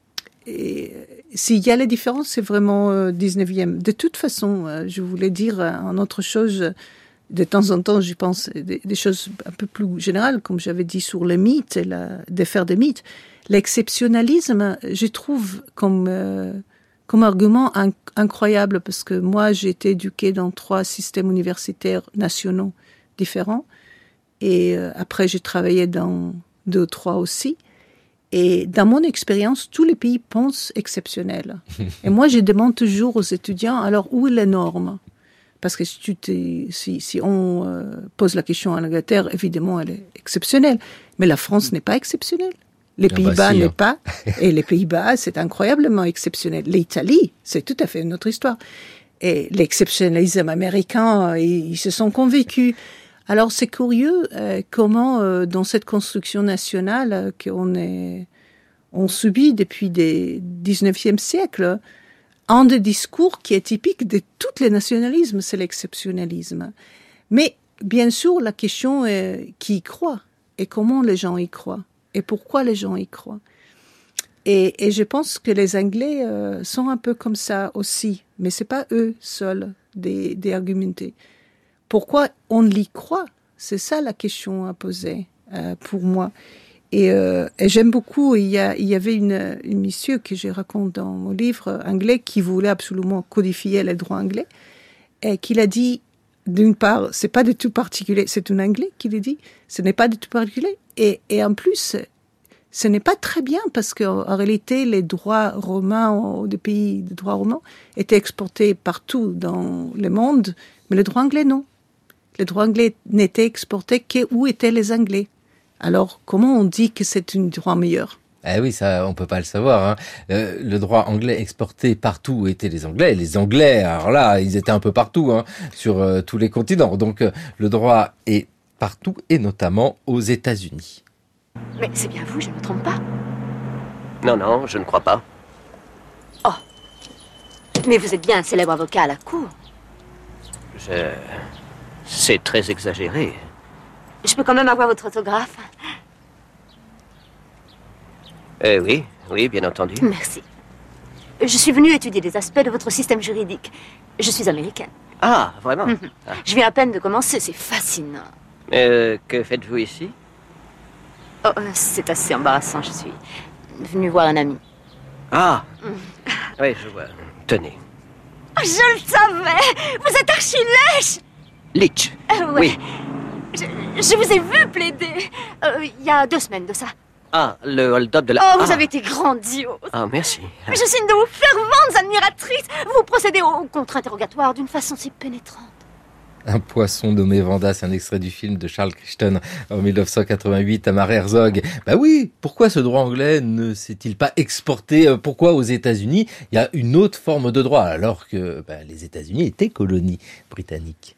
s'il y a les différences, c'est vraiment 19e. De toute façon, je voulais dire une autre chose. De temps en temps, je pense des choses un peu plus générales, comme j'avais dit sur les mythes et défaire des mythes. L'exceptionnalisme, je trouve comme argument incroyable, parce que moi, j'ai été éduquée dans 3 systèmes universitaires nationaux différents. Et après, j'ai travaillé dans 2 ou 3 aussi. Et dans mon expérience, tous les pays pensent exceptionnel. Et moi, je demande toujours aux étudiants, alors où est la norme ? Parce que si on pose la question en Angleterre, évidemment, elle est exceptionnelle. Mais la France n'est pas exceptionnelle. Les Pays-Bas n'est pas. Et les Pays-Bas, c'est incroyablement exceptionnel. L'Italie, c'est tout à fait une autre histoire. Et l'exceptionnalisme américain, ils se sont convaincus. Alors, c'est curieux comment, dans cette construction nationale on subit depuis le 19e siècle, un des discours qui est typique de tous les nationalismes, c'est l'exceptionnalisme. Mais, bien sûr, la question est qui y croit et comment les gens y croient et pourquoi les gens y croient. Et je pense que les Anglais sont un peu comme ça aussi, mais c'est pas eux seuls d'argumenter. Pourquoi on y croit? C'est ça la question à poser pour moi. Et j'aime beaucoup, il y avait une monsieur que je raconte dans mon livre anglais qui voulait absolument codifier les droits anglais et qu'il a dit, d'une part, c'est pas du tout particulier, c'est un anglais qui l'a dit, ce n'est pas du tout particulier. Et en plus, ce n'est pas très bien parce qu'en réalité, les droits romains des pays de droits romains étaient exportés partout dans le monde, mais les droits anglais, non. Les droits anglais n'étaient exportés qu'où étaient les Anglais. Alors, comment on dit que c'est un droit meilleur? Eh oui, ça, on peut pas le savoir. Hein. Le droit anglais exporté partout où étaient les Anglais. Les Anglais, alors là, ils étaient un peu partout, hein, sur tous les continents. Donc, le droit est partout, et notamment aux États-Unis. Mais c'est bien vous, je ne me trompe pas. Non, je ne crois pas. Oh. Mais vous êtes bien un célèbre avocat à la cour. C'est très exagéré. Je peux quand même avoir votre autographe? Oui, bien entendu. Merci. Je suis venue étudier des aspects de votre système juridique. Je suis américaine. Ah, vraiment? Je viens à peine de commencer, c'est fascinant. Que faites-vous ici? Oh, c'est assez embarrassant, je suis venue voir un ami. Ah, oui, je vois. Tenez. Oh, je le savais! Vous êtes archi-lèche! Leach. Ouais. Oui. Je vous ai vu plaider. Il y a 2 semaines de ça. Ah, le hold-up de la... Oh, vous avez été grandiose. Ah, merci. Je suis une de vos ferventes admiratrices. Vous procédez au contre-interrogatoire d'une façon si pénétrante. Un poisson nommé Vanda, c'est un extrait du film de Charles Crichton en 1988, Tamar Herzog. Bah oui, pourquoi ce droit anglais ne s'est-il pas exporté? Pourquoi aux États-Unis il y a une autre forme de droit alors que les États-Unis étaient colonies britanniques?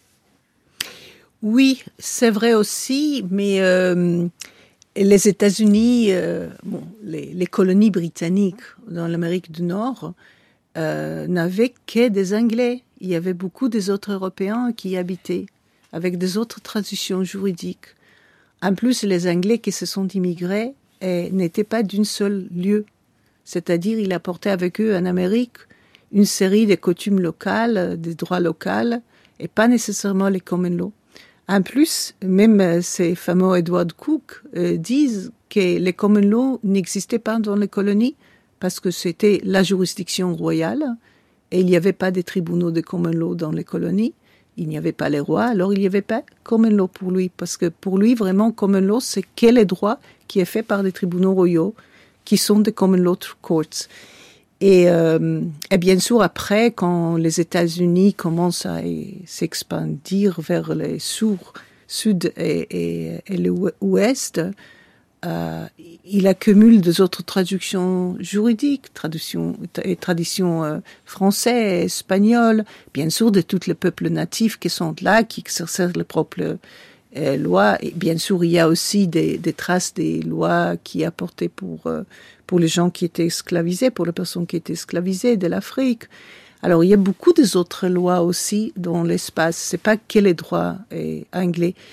Oui, c'est vrai aussi, mais les États-Unis, les colonies britanniques dans l'Amérique du Nord n'avaient que des Anglais. Il y avait beaucoup des autres Européens qui y habitaient, avec des autres traditions juridiques. En plus, les Anglais qui se sont immigrés n'étaient pas d'un seul lieu. C'est-à-dire, ils apportaient avec eux en Amérique une série de coutumes locales, des droits locaux, et pas nécessairement les common law. En plus, même ces fameux Edward Cook disent que les common law n'existaient pas dans les colonies parce que c'était la juridiction royale et il n'y avait pas de tribunaux de common law dans les colonies. Il n'y avait pas les rois, alors il n'y avait pas common law pour lui parce que pour lui, vraiment, common law, c'est que les droits qui est fait par des tribunaux royaux qui sont des common law courts. Et bien sûr, après, quand les États-Unis commencent à s'expandir vers le sud et l'ouest, il accumule des autres traductions juridiques, traditions françaises, espagnoles, bien sûr de tous les peuples natifs qui sont là, qui exercent leurs propres lois. Et bien sûr, il y a aussi des traces des lois qui apportaient pour les gens qui étaient esclavisés, pour les personnes qui étaient esclavisées de l'Afrique. Alors, il y a beaucoup d'autres lois aussi dans l'espace. C'est pas que les droits anglais.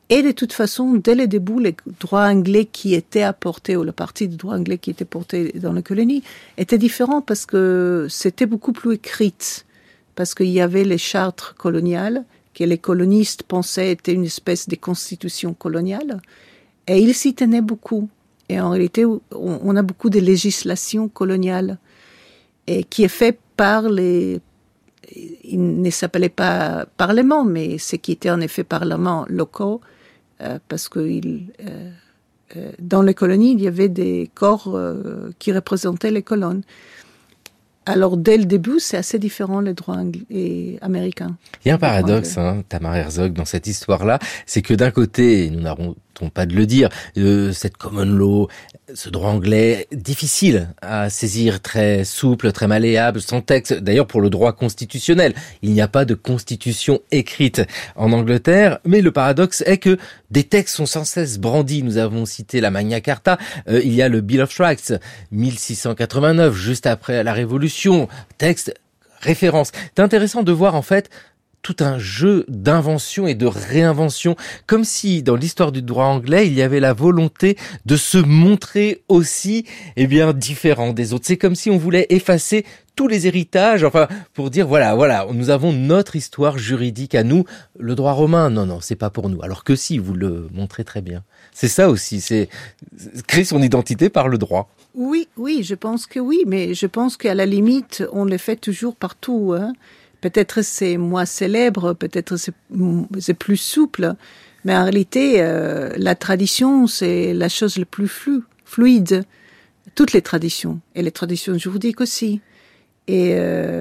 Et de toute façon, dès le début, les droits anglais qui étaient apportés, ou la partie du droit anglais qui était portée dans les colonies, était différent parce que c'était beaucoup plus écrite. Parce qu'il y avait les chartes coloniales, que les colonistes pensaient étaient une espèce de constitution coloniale. Et ils s'y tenaient beaucoup. Et en réalité, on a beaucoup de législation coloniale. Et qui est fait par les... Il ne s'appelait pas parlement, mais ce qui était en effet parlement locaux, parce que dans les colonies, il y avait des corps qui représentaient les colonnes. Alors, dès le début, c'est assez différent, les droits américains. Il y a un paradoxe, Tamar Herzog, dans cette histoire-là, c'est que d'un côté, nous n'arrêtons pas de le dire, cette common law, ce droit anglais, difficile à saisir, très souple, très malléable, sans texte. D'ailleurs, pour le droit constitutionnel, il n'y a pas de constitution écrite en Angleterre, mais le paradoxe est que des textes sont sans cesse brandis. Nous avons cité la Magna Carta, il y a le Bill of Rights, 1689, juste après la Révolution, texte, référence. C'est intéressant de voir en fait tout un jeu d'invention et de réinvention, comme si dans l'histoire du droit anglais, il y avait la volonté de se montrer aussi, différent des autres. C'est comme si on voulait effacer tous les héritages, pour dire voilà, nous avons notre histoire juridique à nous. Le droit romain, non, c'est pas pour nous. Alors que si, vous le montrez très bien. C'est ça aussi, c'est créer son identité par le droit. Oui, je pense que oui, mais je pense qu'à la limite, on le fait toujours partout, Peut-être c'est moins célèbre, peut-être c'est plus souple, mais en réalité, la tradition, c'est la chose la plus fluide. Toutes les traditions, et les traditions juridiques aussi. Et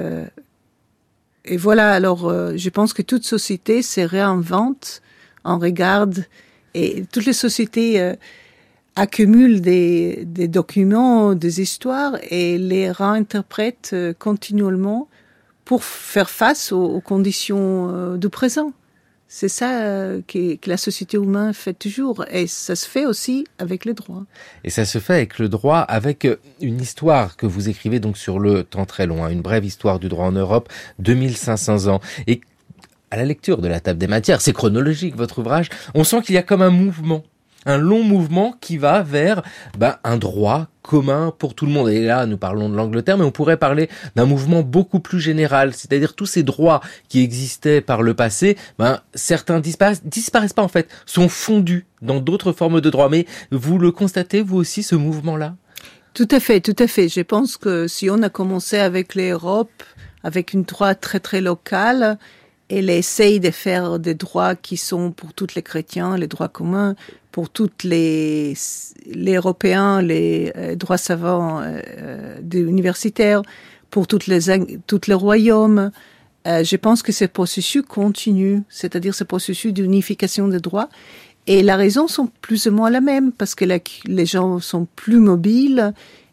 voilà, alors je pense que toute société se réinvente, on regarde, et toutes les sociétés accumulent des documents, des histoires, et les réinterprètent continuellement pour faire face aux conditions du présent. C'est ça que la société humaine fait toujours. Et ça se fait aussi avec le droit. Et ça se fait avec le droit, avec une histoire que vous écrivez donc sur le temps très long, une brève histoire du droit en Europe, 2500 ans. Et à la lecture de la table des matières, c'est chronologique votre ouvrage, on sent qu'il y a comme un mouvement. Un long mouvement qui va vers un droit commun pour tout le monde. Et là, nous parlons de l'Angleterre, mais on pourrait parler d'un mouvement beaucoup plus général, c'est-à-dire tous ces droits qui existaient par le passé, certains disparaissent pas en fait, sont fondus dans d'autres formes de droits. Mais vous le constatez, vous aussi, ce mouvement-là ? Tout à fait. Je pense que si on a commencé avec l'Europe, avec une droit très très locale, elle essaye de faire des droits qui sont pour tous les chrétiens, les droits communs, pour toutes les Européens, les droits savants universitaires, pour tous les royaumes. Je pense que ce processus continue, c'est-à-dire ce processus d'unification des droits. Et la raison sont plus ou moins la même, parce que les gens sont plus mobiles,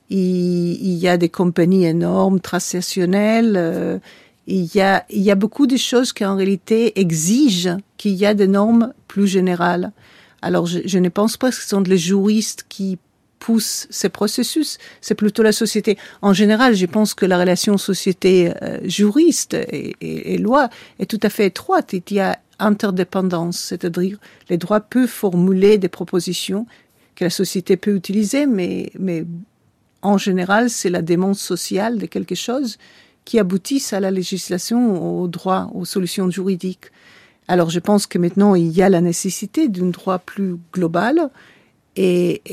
il y a des compagnies énormes, transnationales, il y a beaucoup de choses qui en réalité exigent qu'il y a des normes plus générales. Alors je ne pense pas que ce sont les juristes qui poussent ces processus, c'est plutôt la société. En général, je pense que la relation société-juriste et loi est tout à fait étroite. Il y a interdépendance, c'est-à-dire les droits peuvent formuler des propositions que la société peut utiliser, mais en général, c'est la demande sociale de quelque chose qui aboutissent à la législation, au droit, aux solutions juridiques. Alors je pense que maintenant il y a la nécessité d'un droit plus global et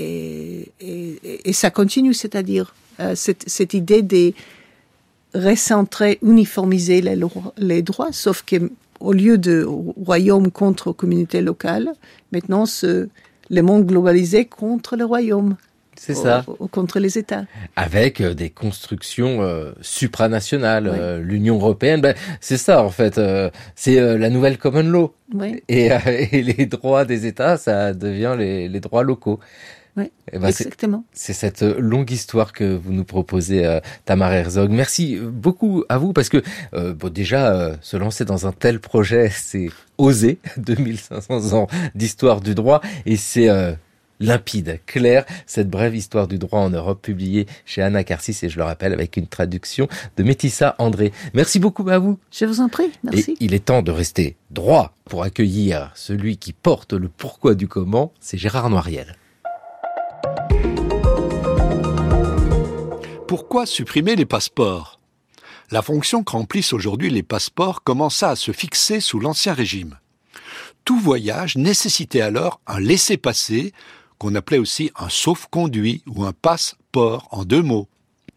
ça continue, c'est-à-dire cette idée de recentrer, uniformiser les droits, sauf que au lieu de royaume contre communauté locale, maintenant le monde globalisé contre le royaume. C'est ça. Contre les États. Avec des constructions supranationales. L'Union européenne, c'est ça en fait. C'est la nouvelle common law. Oui. Et les droits des États, ça devient les droits locaux. Oui, exactement. C'est cette longue histoire que vous nous proposez, Tamar Herzog. Merci beaucoup à vous, parce que déjà, se lancer dans un tel projet, c'est oser. 2500 ans d'histoire du droit, et c'est limpide, claire, cette brève histoire du droit en Europe publiée chez Anna Karcis et je le rappelle avec une traduction de Métissa André. Merci beaucoup à vous. Je vous en prie, merci. Et il est temps de rester droit pour accueillir celui qui porte le pourquoi du comment, c'est Gérard Noiriel. Pourquoi supprimer les passeports ? La fonction que remplissent aujourd'hui les passeports commença à se fixer sous l'Ancien Régime. Tout voyage nécessitait alors un laissez-passer, qu'on appelait aussi un sauf-conduit ou un passe-port en 2 mots.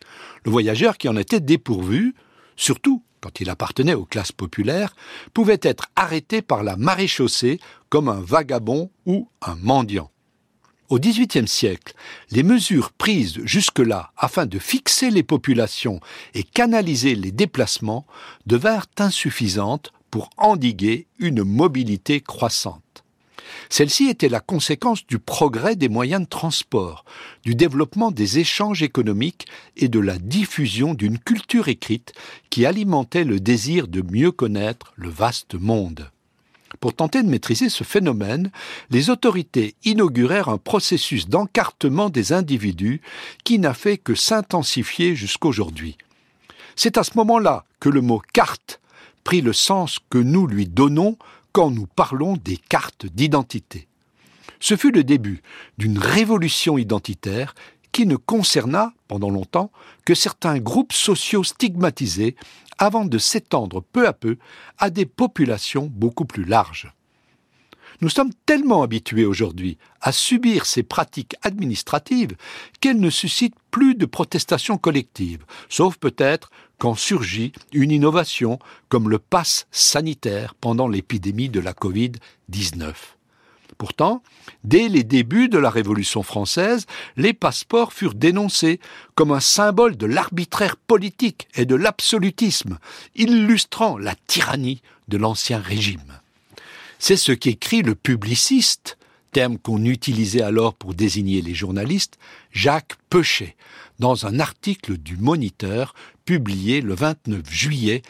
Le voyageur qui en était dépourvu, surtout quand il appartenait aux classes populaires, pouvait être arrêté par la maréchaussée comme un vagabond ou un mendiant. Au XVIIIe siècle, les mesures prises jusque-là afin de fixer les populations et canaliser les déplacements devinrent insuffisantes pour endiguer une mobilité croissante. Celle-ci était la conséquence du progrès des moyens de transport, du développement des échanges économiques et de la diffusion d'une culture écrite qui alimentait le désir de mieux connaître le vaste monde. Pour tenter de maîtriser ce phénomène, les autorités inaugurèrent un processus d'encartement des individus qui n'a fait que s'intensifier jusqu'aujourd'hui. C'est à ce moment-là que le mot « carte » prit le sens que nous lui donnons quand nous parlons des cartes d'identité. Ce fut le début d'une révolution identitaire qui ne concerna, pendant longtemps, que certains groupes sociaux stigmatisés avant de s'étendre peu à peu à des populations beaucoup plus larges. Nous sommes tellement habitués aujourd'hui à subir ces pratiques administratives qu'elles ne suscitent plus de protestations collectives, sauf peut-être quand surgit une innovation comme le pass sanitaire pendant l'épidémie de la Covid-19. Pourtant, dès les débuts de la Révolution française, les passeports furent dénoncés comme un symbole de l'arbitraire politique et de l'absolutisme, illustrant la tyrannie de l'Ancien Régime. C'est ce qu'écrit le publiciste, terme qu'on utilisait alors pour désigner les journalistes, Jacques Peuchet, dans un article du Moniteur publié le 29 juillet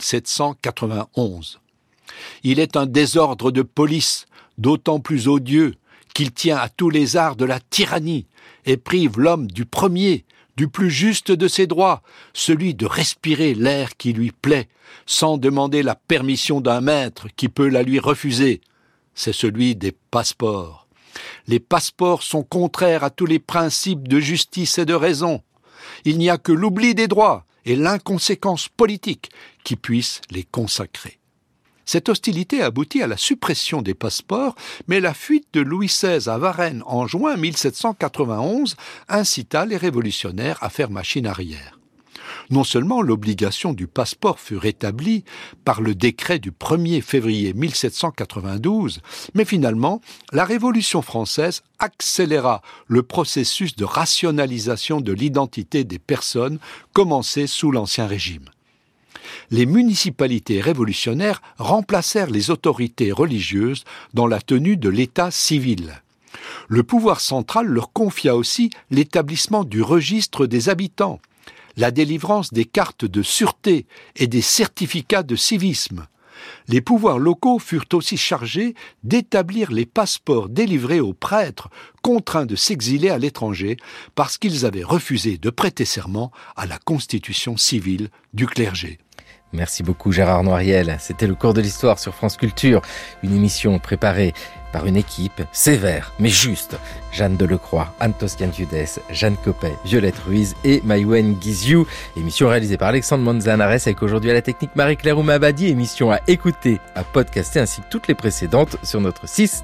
1791. Il est un désordre de police, d'autant plus odieux qu'il tient à tous les arts de la tyrannie et prive l'homme du premier, du plus juste de ses droits, celui de respirer l'air qui lui plaît, sans demander la permission d'un maître qui peut la lui refuser. C'est celui des passeports. Les passeports sont contraires à tous les principes de justice et de raison. Il n'y a que l'oubli des droits et l'inconséquence politique qui puissent les consacrer. Cette hostilité aboutit à la suppression des passeports, mais la fuite de Louis XVI à Varennes en juin 1791 incita les révolutionnaires à faire machine arrière. Non seulement l'obligation du passeport fut rétablie par le décret du 1er février 1792, mais finalement, la Révolution française accéléra le processus de rationalisation de l'identité des personnes commencé sous l'Ancien Régime. Les municipalités révolutionnaires remplacèrent les autorités religieuses dans la tenue de l'état civil. Le pouvoir central leur confia aussi l'établissement du registre des habitants, la délivrance des cartes de sûreté et des certificats de civisme. Les pouvoirs locaux furent aussi chargés d'établir les passeports délivrés aux prêtres contraints de s'exiler à l'étranger parce qu'ils avaient refusé de prêter serment à la constitution civile du clergé. Merci beaucoup Gérard Noiriel. C'était le cours de l'histoire sur France Culture, une émission préparée par une équipe sévère mais juste. Jeanne Delecroix, Anne Toscan-Tudès, Jeanne Copet, Violette Ruiz et Maïwen Guizhou. Émission réalisée par Alexandre Manzanares avec aujourd'hui à la technique Marie-Claire Oumabadi. Émission à écouter, à podcaster ainsi que toutes les précédentes sur notre site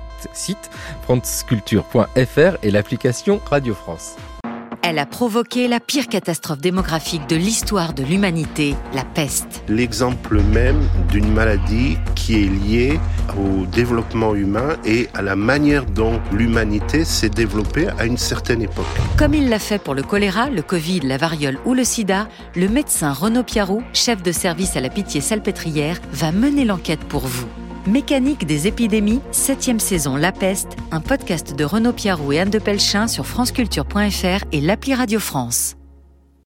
franceculture.fr et l'application Radio France. Elle a provoqué la pire catastrophe démographique de l'histoire de l'humanité, la peste. L'exemple même d'une maladie qui est liée au développement humain et à la manière dont l'humanité s'est développée à une certaine époque. Comme il l'a fait pour le choléra, le Covid, la variole ou le sida, le médecin Renaud Piarou, chef de service à la Pitié-Salpêtrière, va mener l'enquête pour vous. Mécanique des épidémies, 7e saison La Peste, un podcast de Renaud Piarou et Anne de Pelchin sur franceculture.fr et l'appli Radio France.